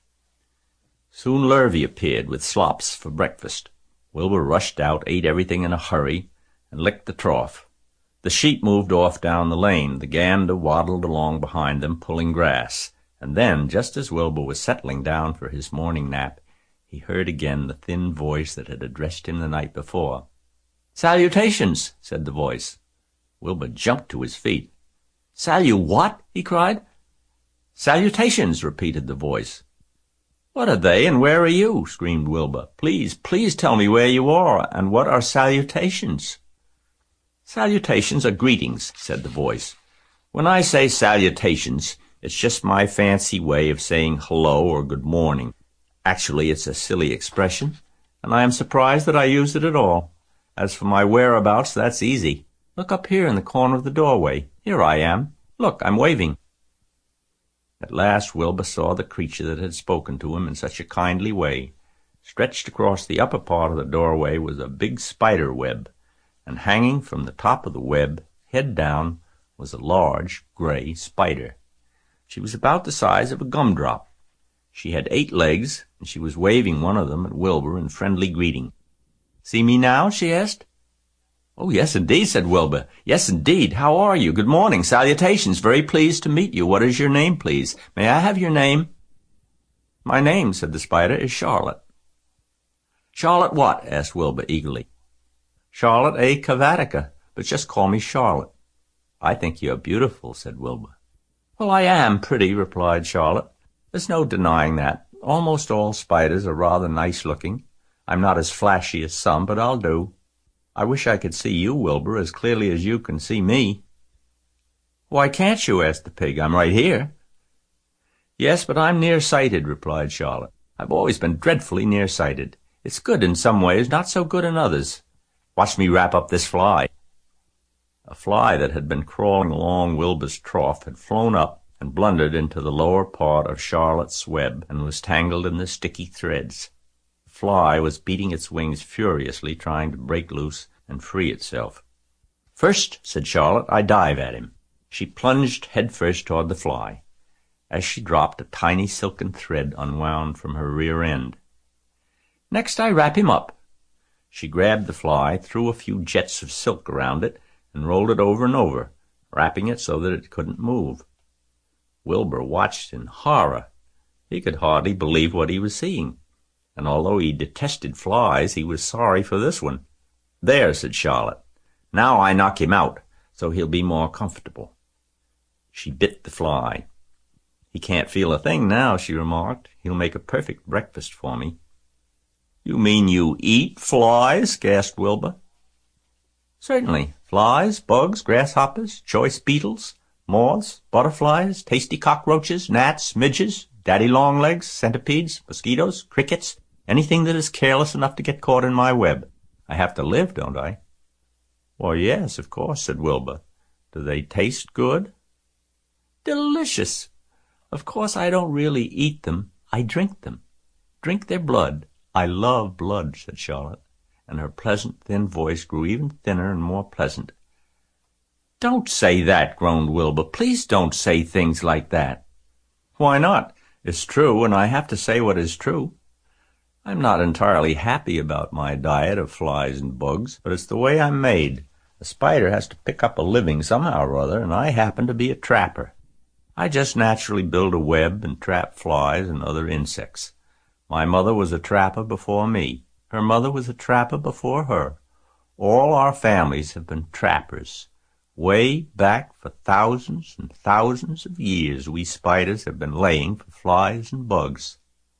Soon Lurvy appeared with slops for breakfast. Wilbur rushed out, ate everything in a hurry, and licked the trough. The sheep moved off down the lane. The gander waddled along behind them, pulling grass. And then, just as Wilbur was settling down for his morning nap, he heard again the thin voice that had addressed him the night before. "Salutations," said the voice. Wilbur jumped to his feet. "What?" he cried. "Salutations," repeated the voice. "What are they, and where are you?" screamed Wilbur. "Please, please tell me where you are, and what are salutations?" "Salutations are greetings," said the voice. "When I say salutations, it's just my fancy way of saying hello or good morning. Actually, it's a silly expression, and I am surprised that I use it at all. As for my whereabouts, that's easy. Look up here in the corner of the doorway. Here I am. Look, I'm waving." At last Wilbur saw the creature that had spoken to him in such a kindly way. Stretched across the upper part of the doorway was a big spider web, and hanging from the top of the web, head down, was a large gray spider. She was about the size of a gumdrop. She had 8 legs, and she was waving one of them at Wilbur in friendly greeting. "See me now?" she asked. "Oh, yes, indeed," said Wilbur. "Yes, indeed. How are you? Good morning. Salutations. Very pleased to meet you. What is your name, please? May I have your name?" "My name," said the spider, "is Charlotte." "Charlotte what?" asked Wilbur eagerly. "Charlotte A. Cavatica, but just call me Charlotte." "I think you are beautiful," said Wilbur. "Well, I am pretty," replied Charlotte. "There's no denying that. Almost all spiders are rather nice-looking. I'm not as flashy as some, but I'll do. I wish I could see you, Wilbur, as clearly as you can see me." "Why can't you?" asked the pig. "I'm right here." "Yes, but I'm nearsighted," replied Charlotte. "I've always been dreadfully nearsighted. It's good in some ways, not so good in others. Watch me wrap up this fly." A fly that had been crawling along Wilbur's trough had flown up and blundered into the lower part of Charlotte's web and was tangled in the sticky threads. The fly was beating its wings furiously, trying to break loose and free itself. "First," said Charlotte, "I dive at him." She plunged headfirst toward the fly. As she dropped, a tiny silken thread unwound from her rear end. "Next I wrap him up." She grabbed the fly, threw a few jets of silk around it, and rolled it over and over, wrapping it so that it couldn't move. Wilbur watched in horror. He could hardly believe what he was seeing, and although he detested flies, he was sorry for this one. "There," said Charlotte. "Now I knock him out, so he'll be more comfortable." She bit the fly. "He can't feel a thing now," she remarked. "He'll make a perfect breakfast for me." "You mean you eat flies?" gasped Wilbur. "Certainly. Flies, bugs, grasshoppers, choice beetles, moths, butterflies, tasty cockroaches, gnats, midges, daddy-long-legs, centipedes, mosquitoes, crickets, anything that is careless enough to get caught in my web. I have to live, don't I?" "Why, yes, of course," said Wilbur. "Do they taste good?" "Delicious. Of course I don't really eat them. I drink them. Drink their blood. I love blood," said Charlotte, and her pleasant, thin voice grew even thinner and more pleasant. "Don't say that," groaned Wilbur. "Please don't say things like that." "Why not? It's true, and I have to say what is true. I'm not entirely happy about my diet of flies and bugs, but it's the way I'm made. A spider has to pick up a living somehow or other, and I happen to be a trapper. I just naturally build a web and trap flies and other insects. My mother was a trapper before me. Her mother was a trapper before her. All our families have been trappers. Way back for thousands and thousands of years we spiders have been laying for flies and bugs."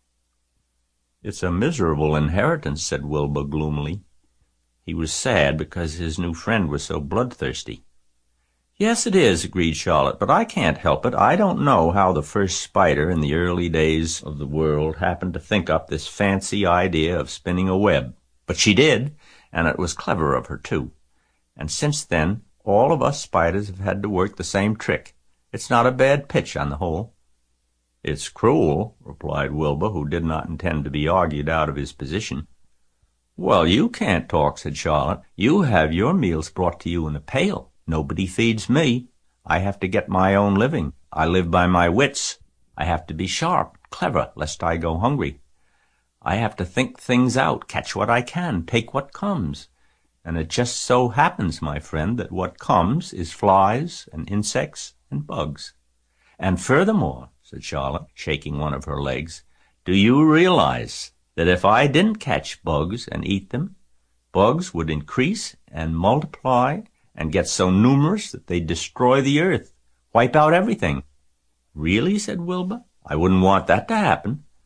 "It's a miserable inheritance," said Wilbur gloomily. He was sad because his new friend was so bloodthirsty. "Yes, it is," agreed Charlotte, "but I can't help it. I don't know how the first spider in the early days of the world happened to think up this fancy idea of spinning a web. But she did, and it was clever of her, too. And since then, all of us spiders have had to work the same trick. It's not a bad pitch on the whole." "It's cruel," replied Wilbur, who did not intend to be argued out of his position. "Well, you can't talk," said Charlotte. "You have your meals brought to you in a pail. Nobody feeds me. I have to get my own living. I live by my wits. I have to be sharp, clever, lest I go hungry. I have to think things out, catch what I can, take what comes. And it just so happens, my friend, that what comes is flies and insects and bugs. And furthermore," said Charlotte, shaking one of her legs, "do you realize that if I didn't catch bugs and eat them, bugs would increase and multiply and get so numerous that they'd destroy the earth, wipe out everything?" "Really?" said Wilbur. "I wouldn't want that to happen."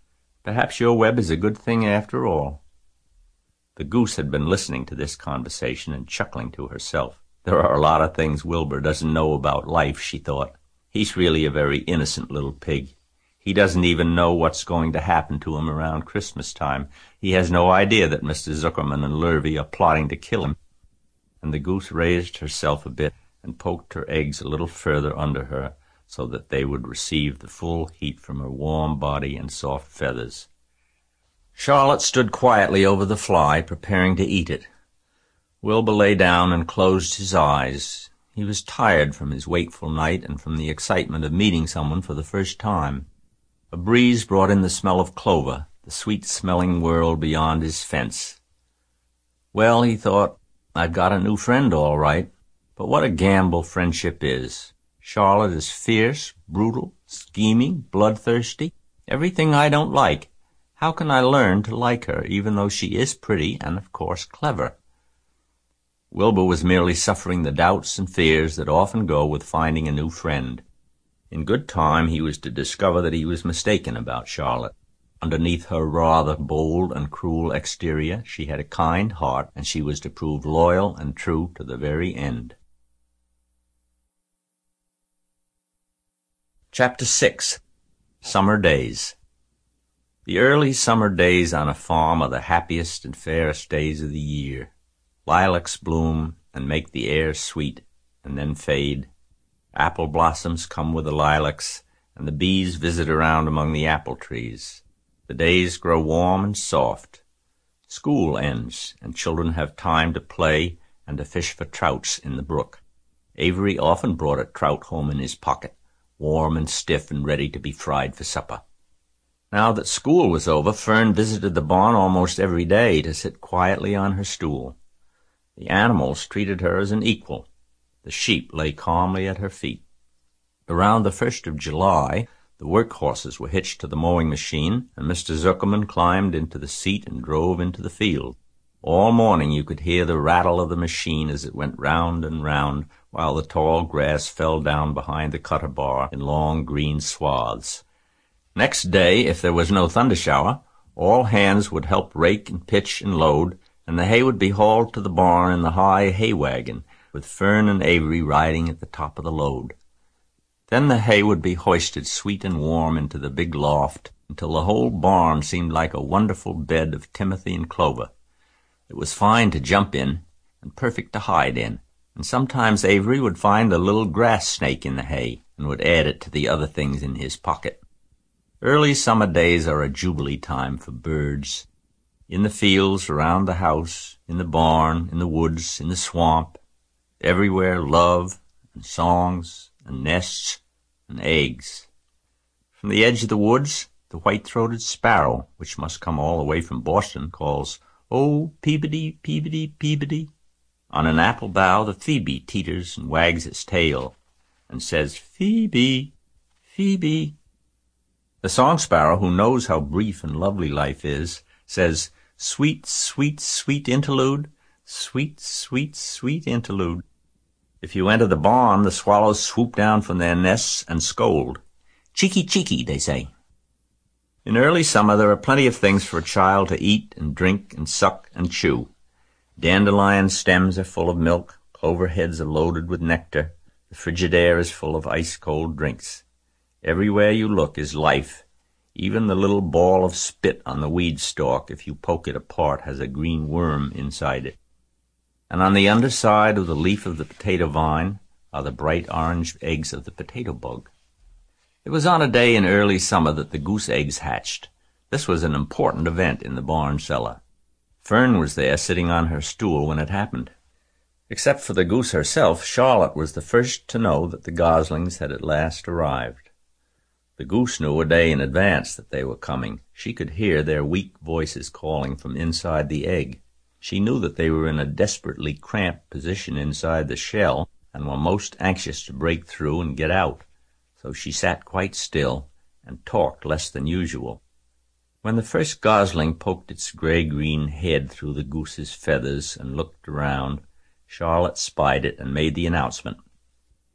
Perhaps your web is a good thing after all." The goose had been listening to this conversation and chuckling to herself. There are a lot of things Wilbur doesn't know about life, she thought. He's really a very innocent little pig. He doesn't even know what's going to happen to him around Christmas time. He has no idea that Mr. Zuckerman and Lurvy are plotting to kill him. And the goose raised herself a bit and poked her eggs a little further under her so that they would receive the full heat from her warm body and soft feathers. Charlotte stood quietly over the fly, preparing to eat it. Wilbur lay down and closed his eyes. He was tired from his wakeful night and from the excitement of meeting someone for the first time. A breeze brought in the smell of clover, the sweet-smelling world beyond his fence. Well, he thought, I've got a new friend all right, but what a gamble friendship is. Charlotte is fierce, brutal, scheming, bloodthirsty, everything I don't like. How can I learn to like her, even though she is pretty and, of course, clever? Wilbur was merely suffering the doubts and fears that often go with finding a new friend. In good time he was to discover that he was mistaken about Charlotte. Underneath her rather bold and cruel exterior, she had a kind heart, and she was to prove loyal and true to the very end. Chapter 6. Summer Days. The early summer days on a farm are the happiest and fairest days of the year. Lilacs bloom and make the air sweet, and then fade. Apple blossoms come with the lilacs, and the bees visit around among the apple trees. The days grow warm and soft. School ends, and children have time to play and to fish for trouts in the brook. Avery often brought a trout home in his pocket, warm and stiff and ready to be fried for supper. Now that school was over, Fern visited the barn almost every day to sit quietly on her stool. The animals treated her as an equal. The sheep lay calmly at her feet. Around the 1st of July, the work horses were hitched to the mowing machine, and Mr. Zuckerman climbed into the seat and drove into the field. All morning you could hear the rattle of the machine as it went round and round, while the tall grass fell down behind the cutter bar in long green swaths. Next day, if there was no thundershower, all hands would help rake and pitch and load, and the hay would be hauled to the barn in the high hay wagon, with Fern and Avery riding at the top of the load. Then the hay would be hoisted sweet and warm into the big loft, until the whole barn seemed like a wonderful bed of timothy and clover. It was fine to jump in, and perfect to hide in, and sometimes Avery would find a little grass snake in the hay, and would add it to the other things in his pocket. Early summer days are a jubilee time for birds. In the fields, around the house, in the barn, in the woods, in the swamp, everywhere love and songs and nests and eggs. From the edge of the woods, the white-throated sparrow, which must come all the way from Boston, calls, "Oh, Peabody, Peabody, Peabody." On an apple bough the phoebe teeters and wags its tail, and says, "Phoebe, Phoebe." The song sparrow, who knows how brief and lovely life is, says, "Sweet, sweet, sweet interlude, sweet, sweet, sweet interlude." If you enter the barn, the swallows swoop down from their nests and scold. "Cheeky, cheeky," they say. In early summer there are plenty of things for a child to eat and drink and suck and chew. Dandelion stems are full of milk, clover heads are loaded with nectar, the frigid air is full of ice-cold drinks. Everywhere you look is life. Even the little ball of spit on the weed stalk, if you poke it apart, has a green worm inside it. And on the underside of the leaf of the potato vine are the bright orange eggs of the potato bug. It was on a day in early summer that the goose eggs hatched. This was an important event in the barn cellar. Fern was there sitting on her stool when it happened. Except for the goose herself, Charlotte was the first to know that the goslings had at last arrived. The goose knew a day in advance that they were coming. She could hear their weak voices calling from inside the egg. She knew that they were in a desperately cramped position inside the shell and were most anxious to break through and get out. So she sat quite still and talked less than usual. When the first gosling poked its gray-green head through the goose's feathers and looked around, Charlotte spied it and made the announcement.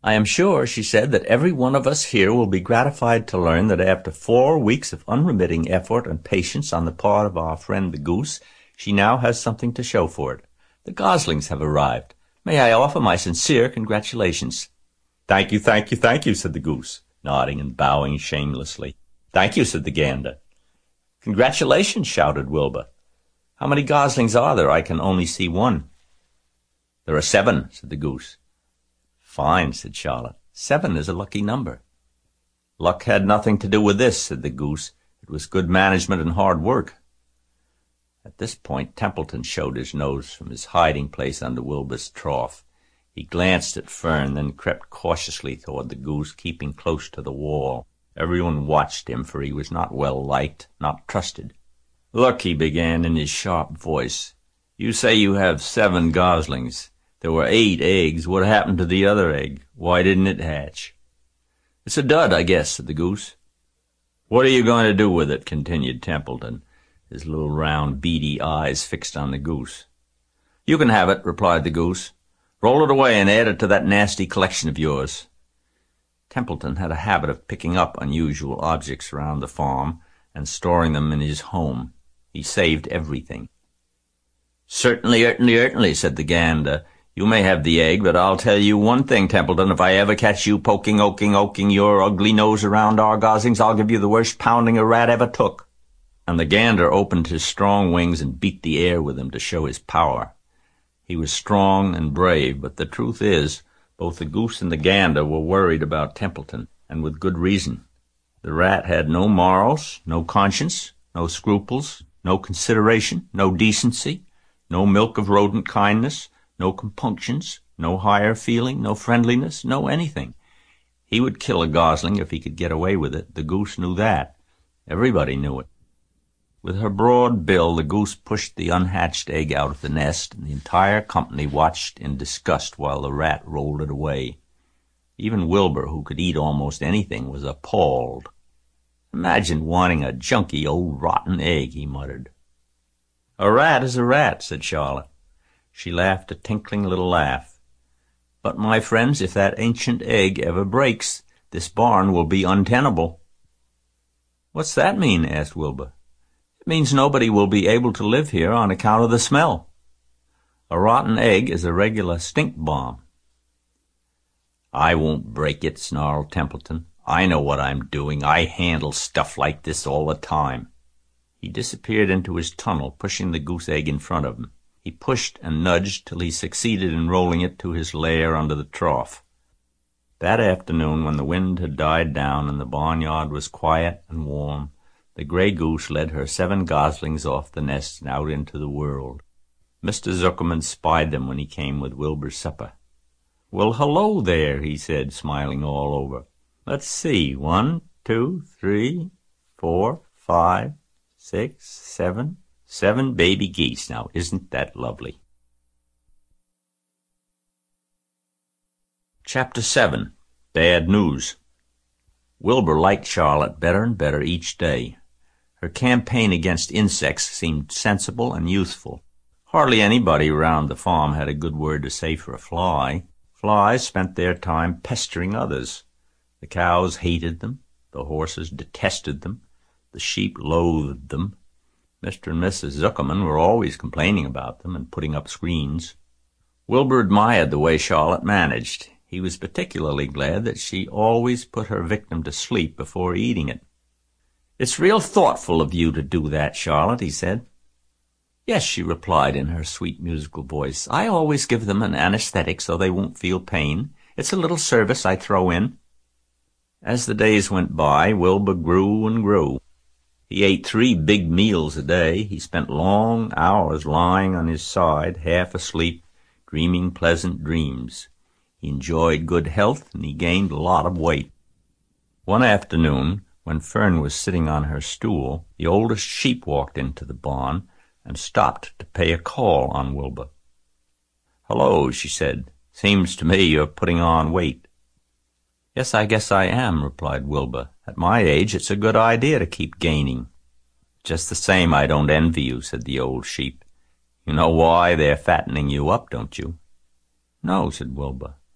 "I am sure," she said, "that every one of us here will be gratified to learn that after 4 weeks of unremitting effort and patience on the part of our friend the goose, she now has something to show for it. The goslings have arrived. May I offer my sincere congratulations?" "Thank you, thank you, thank you," said the goose, nodding and bowing shamelessly. "Thank you," said the gander. "Congratulations," shouted Wilbur. "How many goslings are there? I can only see one." "There are 7," said the goose. "Fine," said Charlotte. 7 is a lucky number." "Luck had nothing to do with this," said the goose. "It was good management and hard work." At this point Templeton showed his nose from his hiding place under Wilbur's trough. He glanced at Fern, then crept cautiously toward the goose, keeping close to the wall. Everyone watched him, for he was not well liked, not trusted. "Look," he began in his sharp voice, "you say you have 7 goslings. There were 8 eggs. What happened to the other egg? Why didn't it hatch?" "It's a dud, I guess," said the goose. "What are you going to do with it?" continued Templeton, his little round beady eyes fixed on the goose. "You can have it," replied the goose. "Roll it away and add it to that nasty collection of yours." Templeton had a habit of picking up unusual objects around the farm and storing them in his home. He saved everything. "Certainly, said the gander. "You may have the egg, but I'll tell you one thing, Templeton. If I ever catch you oking your ugly nose around our goslings, I'll give you the worst pounding a rat ever took." And the gander opened his strong wings and beat the air with them to show his power. He was strong and brave, but the truth is, both the goose and the gander were worried about Templeton, and with good reason. The rat had no morals, no conscience, no scruples, no consideration, no decency, no milk of rodent kindness, no compunctions, no higher feeling, no friendliness, no anything. He would kill a gosling if he could get away with it. The goose knew that. Everybody knew it. With her broad bill, the goose pushed the unhatched egg out of the nest, and the entire company watched in disgust while the rat rolled it away. Even Wilbur, who could eat almost anything, was appalled. "Imagine wanting a junky old rotten egg," he muttered. "A rat is a rat," said Charlotte. She laughed a tinkling little laugh. "But, my friends, if that ancient egg ever breaks, this barn will be untenable." "What's that mean?" asked Wilbur. "It means nobody will be able to live here on account of the smell. A rotten egg is a regular stink bomb." "I won't break it," snarled Templeton. "I know what I'm doing. I handle stuff like this all the time." He disappeared into his tunnel, pushing the goose egg in front of him. He pushed and nudged till he succeeded in rolling it to his lair under the trough. That afternoon, when the wind had died down and the barnyard was quiet and warm, the gray goose led her 7 goslings off the nest and out into the world. Mr. Zuckerman spied them when he came with Wilbur's supper. "Well, hello there," he said, smiling all over. "Let's see, 1, 2, 3, 4, 5, 6, 7, 7 baby geese. Now, isn't that lovely?" Chapter 7. Bad News. Wilbur liked Charlotte better and better each day. Her campaign against insects seemed sensible and youthful. Hardly anybody around the farm had a good word to say for a fly. Flies spent their time pestering others. The cows hated them, the horses detested them, the sheep loathed them. Mr. and Mrs. Zuckerman were always complaining about them and putting up screens. Wilbur admired the way Charlotte managed. He was particularly glad that she always put her victim to sleep before eating it. "It's real thoughtful of you to do that, Charlotte," he said. "Yes," she replied in her sweet musical voice. "I always give them an anesthetic so they won't feel pain. It's a little service I throw in." As the days went by, Wilbur grew and grew. He ate 3 big meals a day. He spent long hours lying on his side, half asleep, dreaming pleasant dreams. He enjoyed good health, and he gained a lot of weight. One afternoon, when Fern was sitting on her stool, the oldest sheep walked into the barn and stopped to pay a call on Wilbur. "Hello," she said. "Seems to me you're putting on weight." "Yes, I guess I am," replied Wilbur. "At my age, it's a good idea to keep gaining." "Just the same, I don't envy you," said the old sheep. "You know why they're fattening you up, don't you?" "No," said Wilbur.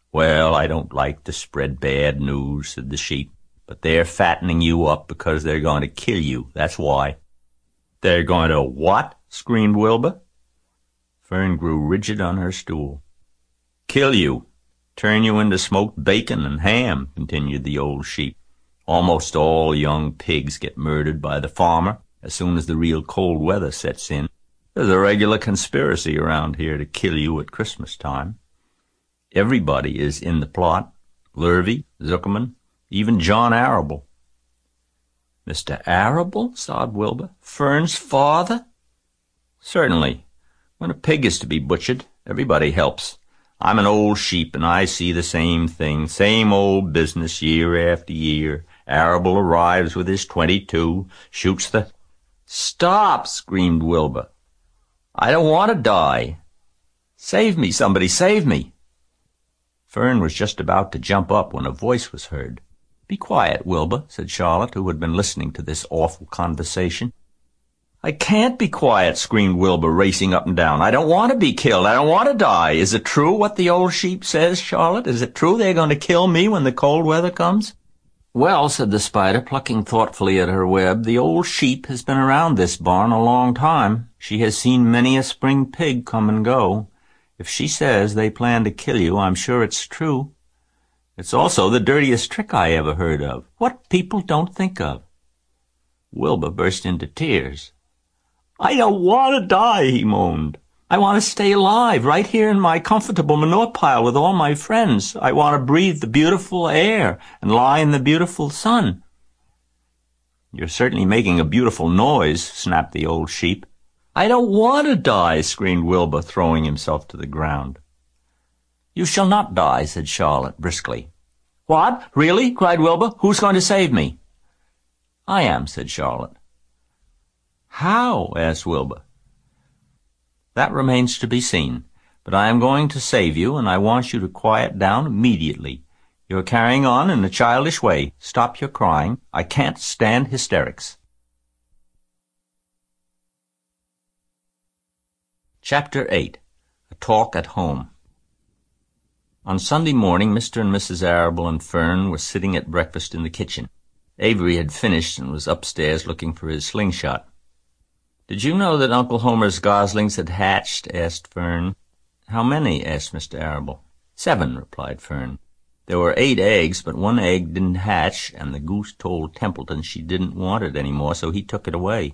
"Well, I don't like to spread bad news," said the sheep, "but they're fattening you up because they're going to kill you, that's why." "They're going to what?" screamed Wilbur. Fern grew rigid on her stool. "Kill you. Turn you into smoked bacon and ham," continued the old sheep. "Almost all young pigs get murdered by the farmer as soon as the real cold weather sets in. There's a regular conspiracy around here to kill you at Christmas time. Everybody is in the plot. Lurvy, Zuckerman, even John Arable." "Mr. Arable?" sobbed Wilbur. "Fern's father?" "Certainly. When a pig is to be butchered, everybody helps. I'm an old sheep, and I see the same thing, same old business year after year. Arable arrives with his 22, shoots the—" "Stop!" screamed Wilbur. "I don't want to die. Save me, somebody, save me." Fern was just about to jump up when a voice was heard. "Be quiet, Wilbur," said Charlotte, who had been listening to this awful conversation. "I can't be quiet," screamed Wilbur, racing up and down. "I don't want to be killed. I don't want to die. Is it true what the old sheep says, Charlotte? Is it true they're going to kill me when the cold weather comes?" "Well," said the spider, plucking thoughtfully at her web, "the old sheep has been around this barn a long time. She has seen many a spring pig come and go. If she says they plan to kill you, I'm sure it's true. It's also the dirtiest trick I ever heard of. What people don't think of." Wilbur burst into tears. "I don't want to die," he moaned. "I want to stay alive, right here in my comfortable manure pile with all my friends. I want to breathe the beautiful air and lie in the beautiful sun." "You're certainly making a beautiful noise," snapped the old sheep. "I don't want to die," screamed Wilbur, throwing himself to the ground. "You shall not die," said Charlotte briskly. "What? Really?" cried Wilbur. "Who's going to save me?" "I am," said Charlotte. "How?" asked Wilbur. "That remains to be seen. But I am going to save you, and I want you to quiet down immediately. You're carrying on in a childish way. Stop your crying. I can't stand hysterics." Chapter 8. A Talk at Home. On Sunday morning, Mr. and Mrs. Arable and Fern were sitting at breakfast in the kitchen. Avery had finished and was upstairs looking for his slingshot. "Did you know that Uncle Homer's goslings had hatched?" asked Fern. "How many?" asked Mr. Arable. "7," replied Fern. "There were 8 eggs, but 1 egg didn't hatch, and the goose told Templeton she didn't want it any more, so he took it away."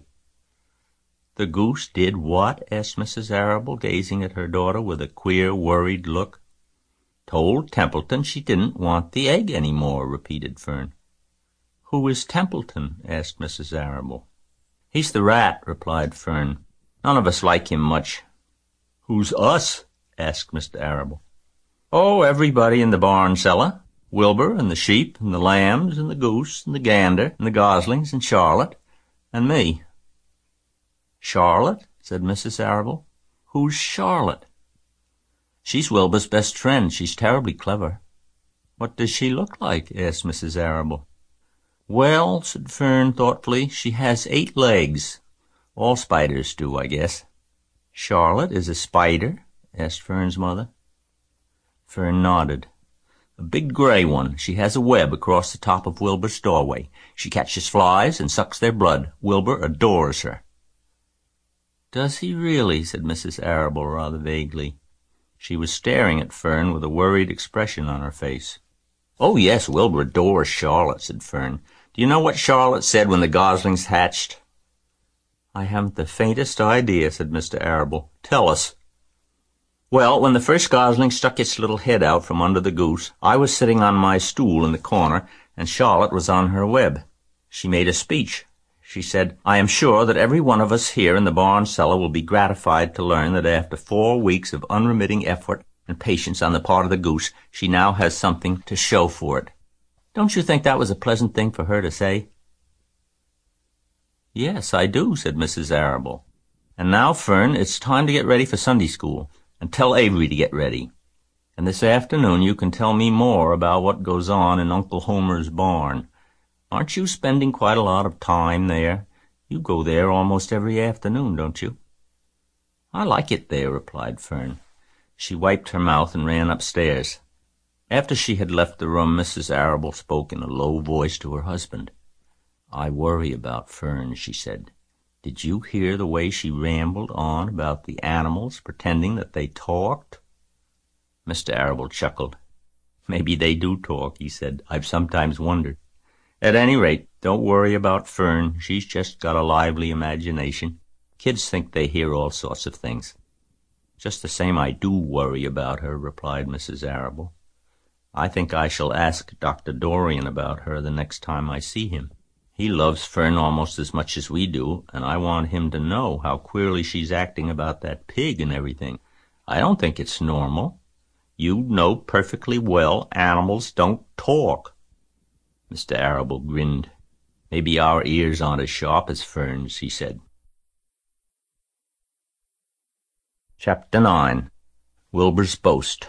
"The goose did what?" asked Mrs. Arable, gazing at her daughter with a queer, worried look. "Told Templeton she didn't want the egg any more," repeated Fern. "Who is Templeton?" asked Mrs. Arable. "He's the rat," replied Fern. "None of us like him much." "Who's us?" asked Mr. Arable. "Oh, everybody in the barn cellar. Wilbur and the sheep and the lambs and the goose and the gander and the goslings and Charlotte and me." "Charlotte?" said Mrs. Arable. "Who's Charlotte?" "She's Wilbur's best friend. She's terribly clever." "What does she look like?" asked Mrs. Arable. "Well," said Fern thoughtfully, "she has 8 legs. All spiders do, I guess." "Charlotte is a spider?" asked Fern's mother. Fern nodded. "A big gray one. She has a web across the top of Wilbur's doorway. She catches flies and sucks their blood. Wilbur adores her." "Does he really?" said Mrs. Arable rather vaguely. She was staring at Fern with a worried expression on her face. "Oh, yes, Wilbur adores Charlotte," said Fern. "Do you know what Charlotte said when the goslings hatched?" "I haven't the faintest idea," said Mr. Arable. "Tell us." "Well, when the first gosling stuck its little head out from under the goose, I was sitting on my stool in the corner, and Charlotte was on her web. She made a speech. She said, 'I am sure that every one of us here in the barn cellar will be gratified to learn that after 4 weeks of unremitting effort and patience on the part of the goose, she now has something to show for it.' Don't you think that was a pleasant thing for her to say?" "Yes, I do," said Mrs. Arable. "And now, Fern, it's time to get ready for Sunday school, and tell Avery to get ready. And this afternoon you can tell me more about what goes on in Uncle Homer's barn. Aren't you spending quite a lot of time there? You go there almost every afternoon, don't you?" "I like it there," replied Fern. She wiped her mouth and ran upstairs. After she had left the room, Mrs. Arable spoke in a low voice to her husband. "I worry about Fern," she said. "Did you hear the way she rambled on about the animals, pretending that they talked?" Mr. Arable chuckled. "Maybe they do talk," he said. "I've sometimes wondered. At any rate, don't worry about Fern. She's just got a lively imagination. Kids think they hear all sorts of things." "Just the same I do worry about her," replied Mrs. Arable. "I think I shall ask Dr. Dorian about her the next time I see him. He loves Fern almost as much as we do, and I want him to know how queerly she's acting about that pig and everything. I don't think it's normal. You know perfectly well animals don't talk." Mr. Arable grinned. "Maybe our ears aren't as sharp as Fern's," he said. Chapter 9. Wilbur's Boast.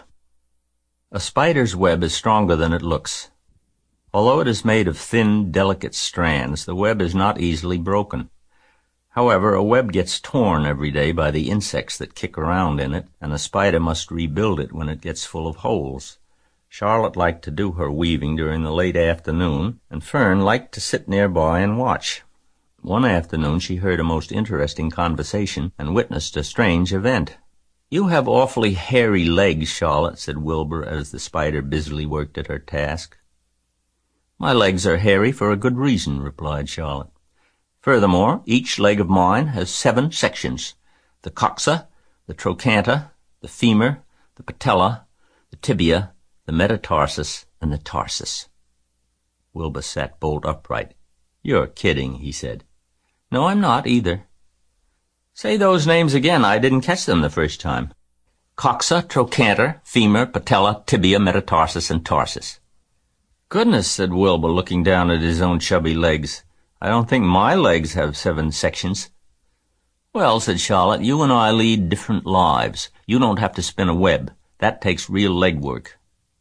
A spider's web is stronger than it looks. Although it is made of thin, delicate strands, the web is not easily broken. However, a web gets torn every day by the insects that kick around in it, and a spider must rebuild it when it gets full of holes. Charlotte liked to do her weaving during the late afternoon, and Fern liked to sit nearby and watch. One afternoon she heard a most interesting conversation and witnessed a strange event. "You have awfully hairy legs, Charlotte," said Wilbur as the spider busily worked at her task. "My legs are hairy for a good reason," replied Charlotte. "Furthermore, each leg of mine has 7 sections: the coxa, the trochanter, the femur, the patella, the tibia, the metatarsus, and the tarsus." Wilbur sat bolt upright. "You're kidding," he said. "No, I'm not either." "Say those names again. I didn't catch them the first time." "Coxa, trochanter, femur, patella, tibia, metatarsus, and tarsus." "Goodness," said Wilbur, looking down at his own chubby legs. "I don't think my legs have 7 sections." "Well," said Charlotte, "you and I lead different lives. You don't have to spin a web. That takes real leg work."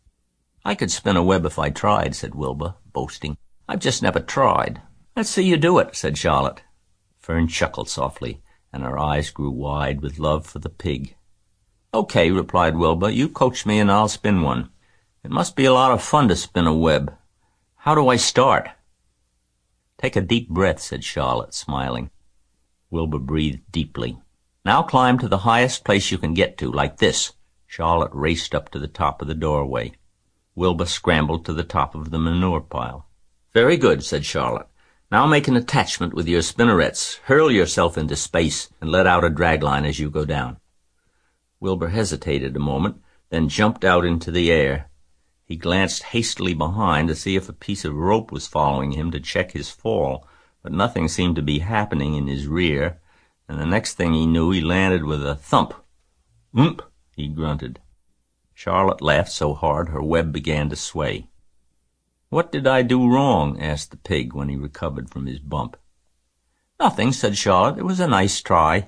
"I could spin a web if I tried," said Wilbur, boasting. "I've just never tried." "Let's see you do it," said Charlotte. Fern chuckled softly, and her eyes grew wide with love for the pig. "Okay," replied Wilbur. "You coach me and I'll spin one. It must be a lot of fun to spin a web. How do I start?" "Take a deep breath," said Charlotte, smiling. Wilbur breathed deeply. "Now climb to the highest place you can get to, like this." Charlotte raced up to the top of the doorway. Wilbur scrambled to the top of the manure pile. "Very good," said Charlotte. "Now make an attachment with your spinnerets. Hurl yourself into space and let out a dragline as you go down." Wilbur hesitated a moment, then jumped out into the air. He glanced hastily behind to see if a piece of rope was following him to check his fall, but nothing seemed to be happening in his rear, and the next thing he knew he landed with a thump. "Ump," he grunted. Charlotte laughed so hard her web began to sway. "What did I do wrong?" asked the pig when he recovered from his bump. "Nothing," said Charlotte. "It was a nice try."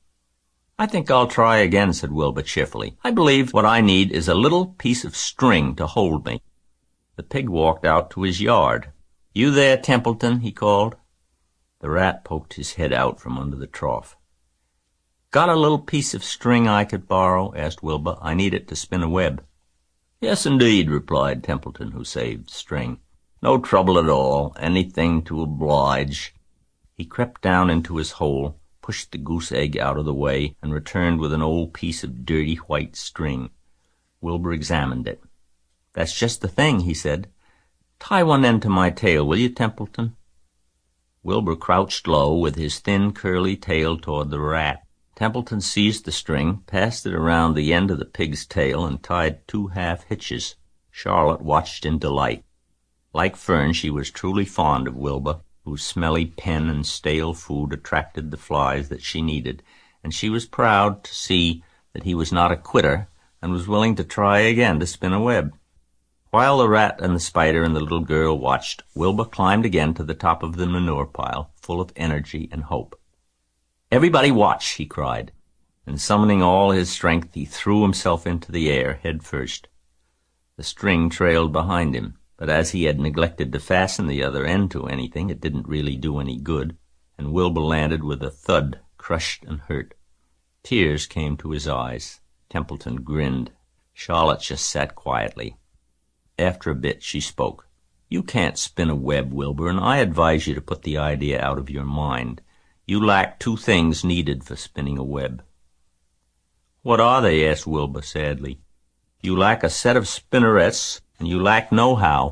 "I think I'll try again," said Wilbur cheerfully. "I believe what I need is a little piece of string to hold me." The pig walked out to his yard. "You there, Templeton?" he called. The rat poked his head out from under the trough. "Got a little piece of string I could borrow?" asked Wilbur. "I need it to spin a web." "Yes, indeed," replied Templeton, who saved string. "No trouble at all. Anything to oblige." He crept down into his hole, pushed the goose egg out of the way, and returned with an old piece of dirty white string. Wilbur examined it. "That's just the thing," he said. "Tie one end to my tail, will you, Templeton?" Wilbur crouched low with his thin, curly tail toward the rat. Templeton seized the string, passed it around the end of the pig's tail, and tied 2 half hitches. Charlotte watched in delight. Like Fern, she was truly fond of Wilbur, whose smelly pen and stale food attracted the flies that she needed, and she was proud to see that he was not a quitter and was willing to try again to spin a web. While the rat and the spider and the little girl watched, Wilbur climbed again to the top of the manure pile, full of energy and hope. "Everybody watch," he cried, and summoning all his strength, he threw himself into the air, head first. The string trailed behind him, but as he had neglected to fasten the other end to anything, it didn't really do any good, and Wilbur landed with a thud, crushed and hurt. Tears came to his eyes. Templeton grinned. Charlotte just sat quietly. After a bit, she spoke. "You can't spin a web, Wilbur, and I advise you to put the idea out of your mind. You lack two things needed for spinning a web." "What are they?" asked Wilbur sadly. "You lack a set of spinnerets, and you lack know-how.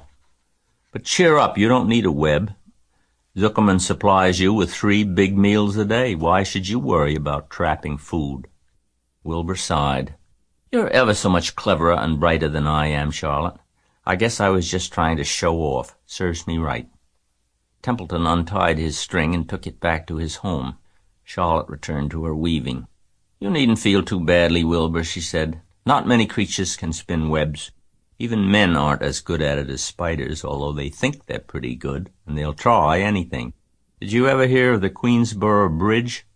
But cheer up, you don't need a web. Zuckerman supplies you with 3 big meals a day. Why should you worry about trapping food?" Wilbur sighed. "You're ever so much cleverer and brighter than I am, Charlotte. I guess I was just trying to show off. Serves me right." Templeton untied his string and took it back to his home. Charlotte returned to her weaving. "You needn't feel too badly, Wilbur," she said. "Not many creatures can spin webs. Even men aren't as good at it as spiders, although they think they're pretty good, and they'll try anything. Did you ever hear of the Queensboro Bridge?"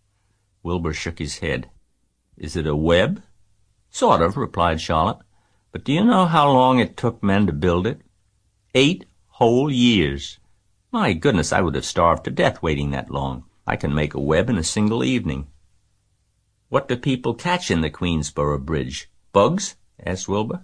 Wilbur shook his head. "Is it a web?" "Sort of," replied Charlotte. "But do you know how long it took men to build it? 8 whole years. My goodness, I would have starved to death waiting that long. I can make a web in a single evening." "What do people catch in the Queensboro Bridge? Bugs?" asked Wilbur.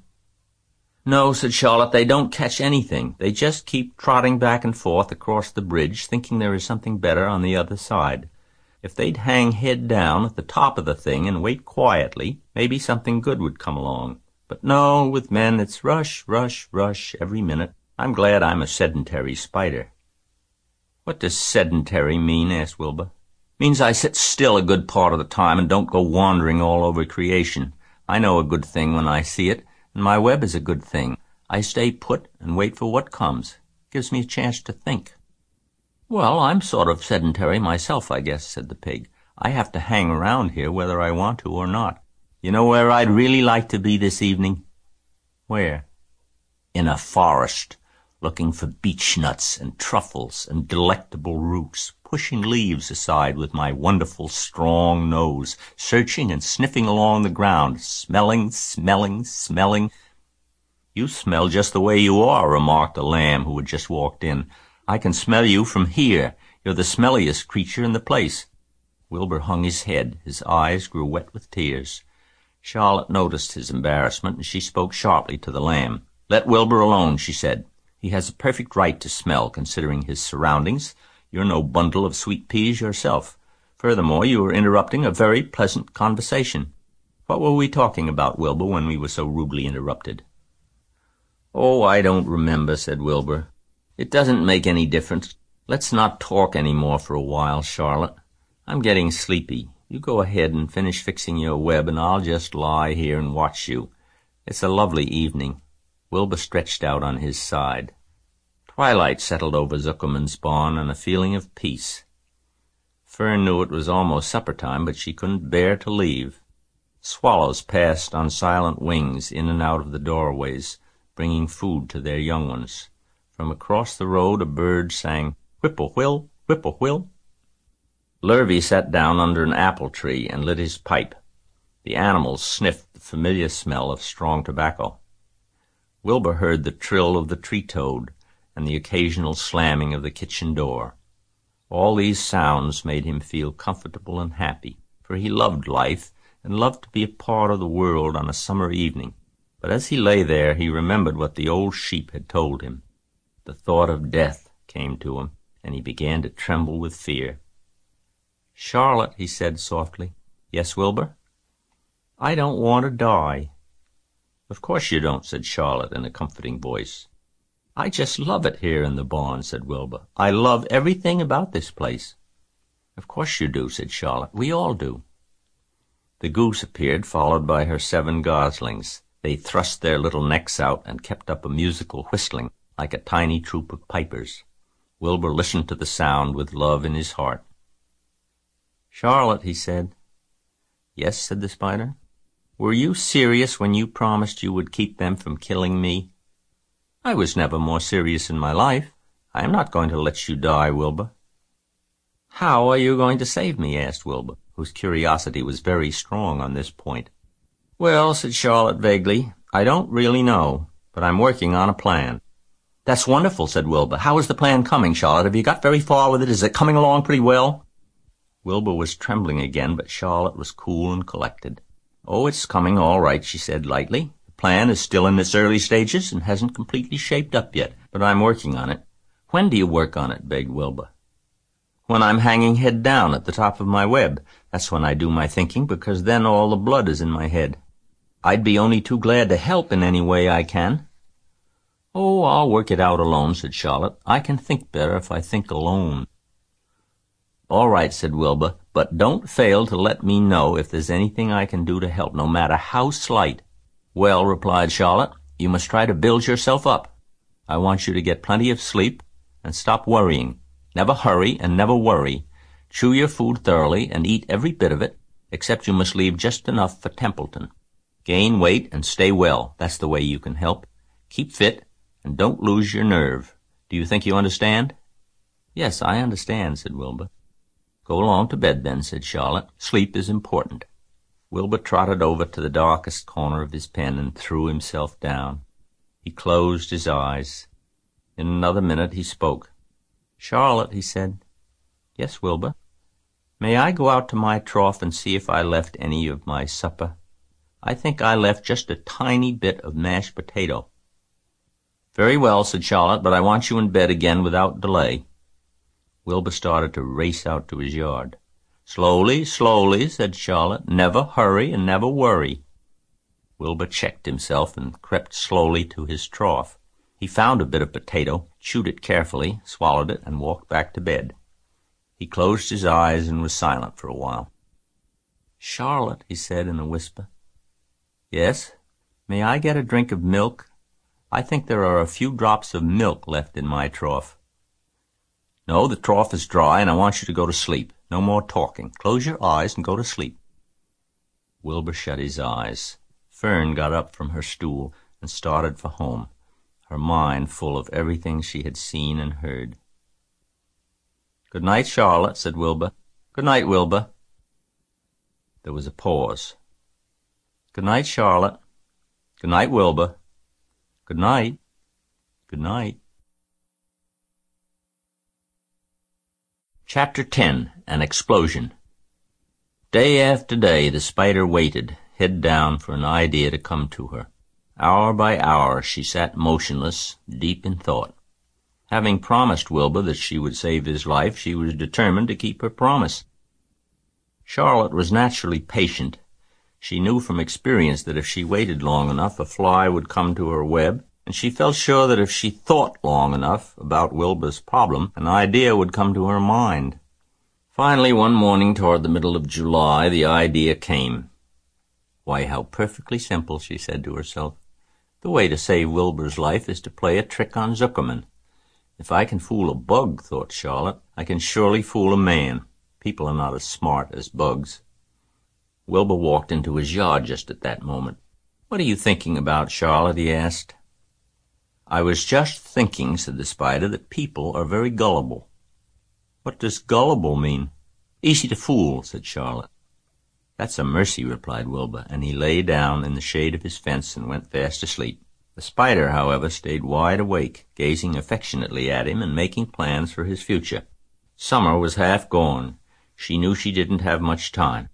"No," said Charlotte, "they don't catch anything. They just keep trotting back and forth across the bridge, thinking there is something better on the other side. If they'd hang head down at the top of the thing and wait quietly, maybe something good would come along. But no, with men it's rush, rush, rush every minute. I'm glad I'm a sedentary spider." "What does sedentary mean?" asked Wilbur. "Means I sit still a good part of the time and don't go wandering all over creation. I know a good thing when I see it, and my web is a good thing. I stay put and wait for what comes. Gives me a chance to think." "Well, I'm sort of sedentary myself, I guess," said the pig. "I have to hang around here whether I want to or not. You know where I'd really like to be this evening?" "Where?" "In a forest, looking for beech nuts and truffles and delectable roots, pushing leaves aside with my wonderful strong nose, searching and sniffing along the ground, smelling, smelling, smelling." "You smell just the way you are," remarked a lamb who had just walked in. "I can smell you from here. You're the smelliest creature in the place." Wilbur hung his head. His eyes grew wet with tears. Charlotte noticed his embarrassment, and she spoke sharply to the lamb. "Let Wilbur alone," she said. "He has a perfect right to smell, considering his surroundings. You're no bundle of sweet peas yourself. Furthermore, you are interrupting a very pleasant conversation. What were we talking about, Wilbur, when we were so rudely interrupted?" "Oh, I don't remember," said Wilbur. "It doesn't make any difference. Let's not talk any more for a while, Charlotte. I'm getting sleepy. You go ahead and finish fixing your web, and I'll just lie here and watch you. It's a lovely evening." Wilbur stretched out on his side. Twilight settled over Zuckerman's barn and a feeling of peace. Fern knew it was almost supper time, but she couldn't bear to leave. Swallows passed on silent wings in and out of the doorways, bringing food to their young ones. From across the road a bird sang, "Whip-poor-will, whip-poor-will." Lurvy sat down under an apple tree and lit his pipe. The animals sniffed the familiar smell of strong tobacco. Wilbur heard the trill of the tree-toad and the occasional slamming of the kitchen door. All these sounds made him feel comfortable and happy, for he loved life and loved to be a part of the world on a summer evening. But as he lay there, he remembered what the old sheep had told him. The thought of death came to him, and he began to tremble with fear. "Charlotte," he said softly. "Yes, Wilbur?" "I don't want to die." "Of course you don't," said Charlotte in a comforting voice. "I just love it here in the barn," said Wilbur. "I love everything about this place." "Of course you do," said Charlotte. "We all do." The goose appeared, followed by her 7 goslings. They thrust their little necks out and kept up a musical whistling, like a tiny troop of pipers. Wilbur listened to the sound with love in his heart. "Charlotte," he said. "Yes," said the spider. "Were you serious when you promised you would keep them from killing me?" "I was never more serious in my life. I am not going to let you die, Wilbur." "How are you going to save me?" asked Wilbur, whose curiosity was very strong on this point. "Well," said Charlotte vaguely, "I don't really know, but I'm working on a plan." "That's wonderful," said Wilbur. "How is the plan coming, Charlotte? Have you got very far with it? Is it coming along pretty well?" Wilbur was trembling again, but Charlotte was cool and collected. "Oh, it's coming all right," she said lightly. "The Plan is still in its early stages and hasn't completely shaped up yet, but I'm working on it. When do you work on it? Begged Wilbur. When I'm hanging head down at the top of my web. That's when I do my thinking, because then all the blood is in my head. I'd be only too glad to help in any way I can. Oh, I'll work it out alone, said Charlotte. I can think better if I think alone. All right, said Wilbur, but don't fail to let me know if there's anything I can do to help, no matter how slight. Well, replied Charlotte, you must try to build yourself up. I want you to get plenty of sleep and stop worrying. Never hurry and never worry. Chew your food thoroughly and eat every bit of it, except you must leave just enough for Templeton. Gain weight and stay well. That's the way you can help. Keep fit and don't lose your nerve. Do you think you understand? Yes, I understand, said Wilbur. Go along to bed then, said Charlotte. Sleep is important. Wilbur trotted over to the darkest corner of his pen and threw himself down. He closed his eyes. In another minute he spoke. Charlotte, he said. Yes, Wilbur. May I go out to my trough and see if I left any of my supper? I think I left just a tiny bit of mashed potato. Very well, said Charlotte, but I want you in bed again without delay. Wilbur started to race out to his yard. Slowly, slowly, said Charlotte. Never hurry and never worry. Wilbur checked himself and crept slowly to his trough. He found a bit of potato, chewed it carefully, swallowed it, and walked back to bed. He closed his eyes and was silent for a while. Charlotte, he said in a whisper. Yes? May I get a drink of milk? I think there are a few drops of milk left in my trough. No, the trough is dry, and I want you to go to sleep. No more talking. Close your eyes and go to sleep. Wilbur shut his eyes. Fern got up from her stool and started for home, her mind full of everything she had seen and heard. Good night, Charlotte, said Wilbur. Good night, Wilbur. There was a pause. Good night, Charlotte. Good night, Wilbur. Good night. Good night. Chapter 10. An Explosion. Day after day the spider waited, head down, for an idea to come to her. Hour by hour she sat motionless, deep in thought. Having promised Wilbur that she would save his life, she was determined to keep her promise. Charlotte was naturally patient. She knew from experience that if she waited long enough, a fly would come to her web, and she felt sure that if she thought long enough about Wilbur's problem, an idea would come to her mind. Finally, one morning toward the middle of July, the idea came. Why, how perfectly simple, she said to herself. The way to save Wilbur's life is to play a trick on Zuckerman. If I can fool a bug, thought Charlotte, I can surely fool a man. People are not as smart as bugs. Wilbur walked into his yard just at that moment. What are you thinking about, Charlotte? He asked. I was just thinking, said the spider, that people are very gullible. What does gullible mean? Easy to fool, said Charlotte. That's a mercy, replied Wilbur, and he lay down in the shade of his fence and went fast asleep. The spider, however, stayed wide awake, gazing affectionately at him and making plans for his future. Summer was half gone. She knew she didn't have much time.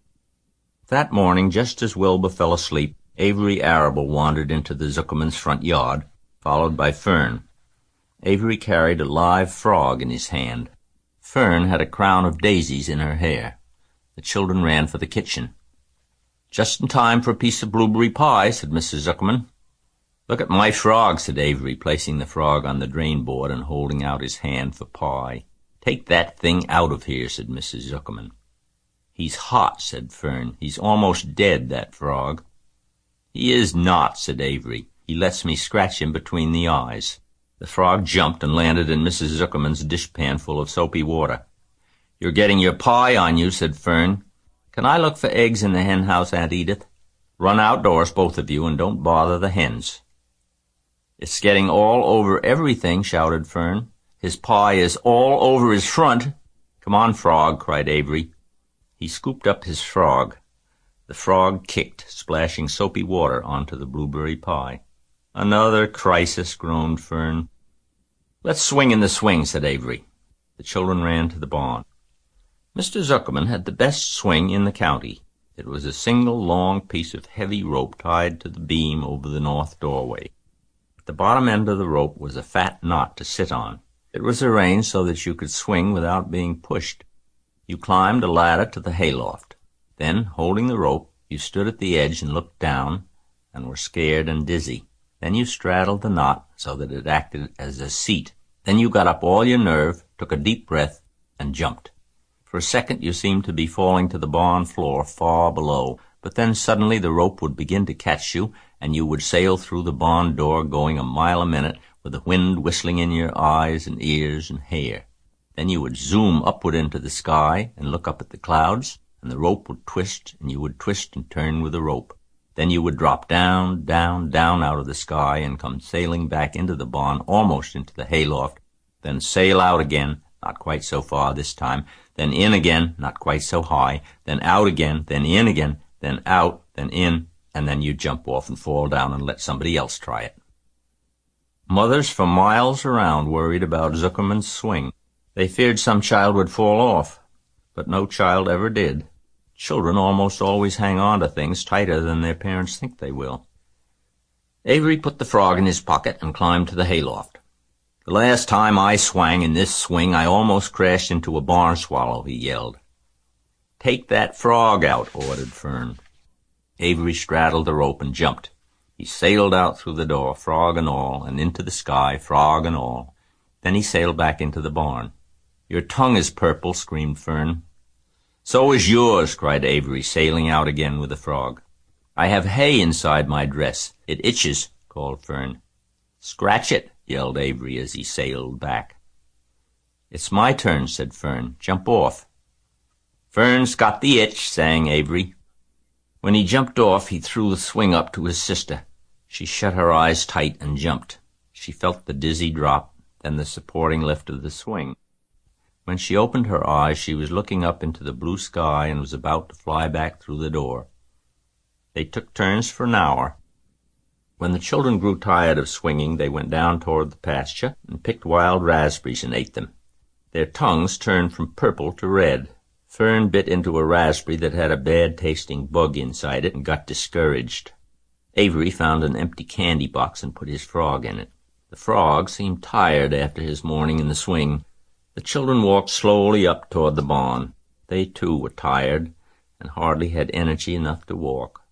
That morning, just as Wilbur fell asleep, Avery Arable wandered into the Zuckerman's front yard, followed by Fern. Avery carried a live frog in his hand. Fern had a crown of daisies in her hair. The children ran for the kitchen. Just in time for a piece of blueberry pie, said Mrs. Zuckerman. Look at my frog, said Avery, placing the frog on the drain board and holding out his hand for pie. Take that thing out of here, said Mrs. Zuckerman. He's hot, said Fern. He's almost dead, that frog. He is not, said Avery. He lets me scratch him between the eyes. The frog jumped and landed in Mrs. Zuckerman's dishpan full of soapy water. You're getting your pie on you, said Fern. Can I look for eggs in the hen house, Aunt Edith? Run outdoors, both of you, and don't bother the hens. It's getting all over everything, shouted Fern. His pie is all over his front. Come on, frog, cried Avery. He scooped up his frog. The frog kicked, splashing soapy water onto the blueberry pie. Another crisis, groaned Fern. Let's swing in the swing, said Avery. The children ran to the barn. Mr. Zuckerman had the best swing in the county. It was a single long piece of heavy rope tied to the beam over the north doorway. At the bottom end of the rope was a fat knot to sit on. It was arranged so that you could swing without being pushed. You climbed a ladder to the hayloft. Then, holding the rope, you stood at the edge and looked down, and were scared and dizzy. Then you straddled the knot so that it acted as a seat. Then you got up all your nerve, took a deep breath, and jumped. For a second you seemed to be falling to the barn floor far below, but then suddenly the rope would begin to catch you, and you would sail through the barn door going a mile a minute, with the wind whistling in your eyes and ears and hair. Then you would zoom upward into the sky and look up at the clouds, and the rope would twist, and you would twist and turn with the rope. Then you would drop down, down, down out of the sky and come sailing back into the barn, almost into the hayloft, then sail out again, not quite so far this time, then in again, not quite so high, then out again, then in again, then out, then in, and then you jump off and fall down and let somebody else try it. Mothers for miles around worried about Zuckerman's swing. They feared some child would fall off, but no child ever did. Children almost always hang on to things tighter than their parents think they will. Avery put the frog in his pocket and climbed to the hayloft. "The last time I swang in this swing, I almost crashed into a barn swallow," he yelled. "Take that frog out," ordered Fern. Avery straddled the rope and jumped. He sailed out through the door, frog and all, and into the sky, frog and all. Then he sailed back into the barn. "Your tongue is purple," screamed Fern. "So is yours," cried Avery, sailing out again with the frog. "I have hay inside my dress. It itches," called Fern. "Scratch it," yelled Avery as he sailed back. "It's my turn," said Fern. "Jump off." "Fern's got the itch," sang Avery. When he jumped off, he threw the swing up to his sister. She shut her eyes tight and jumped. She felt the dizzy drop, then the supporting lift of the swing. When she opened her eyes, she was looking up into the blue sky and was about to fly back through the door. They took turns for an hour. When the children grew tired of swinging, they went down toward the pasture and picked wild raspberries and ate them. Their tongues turned from purple to red. Fern bit into a raspberry that had a bad-tasting bug inside it and got discouraged. Avery found an empty candy box and put his frog in it. The frog seemed tired after his morning in the swing. The children walked slowly up toward the barn. They, too, were tired and hardly had energy enough to walk.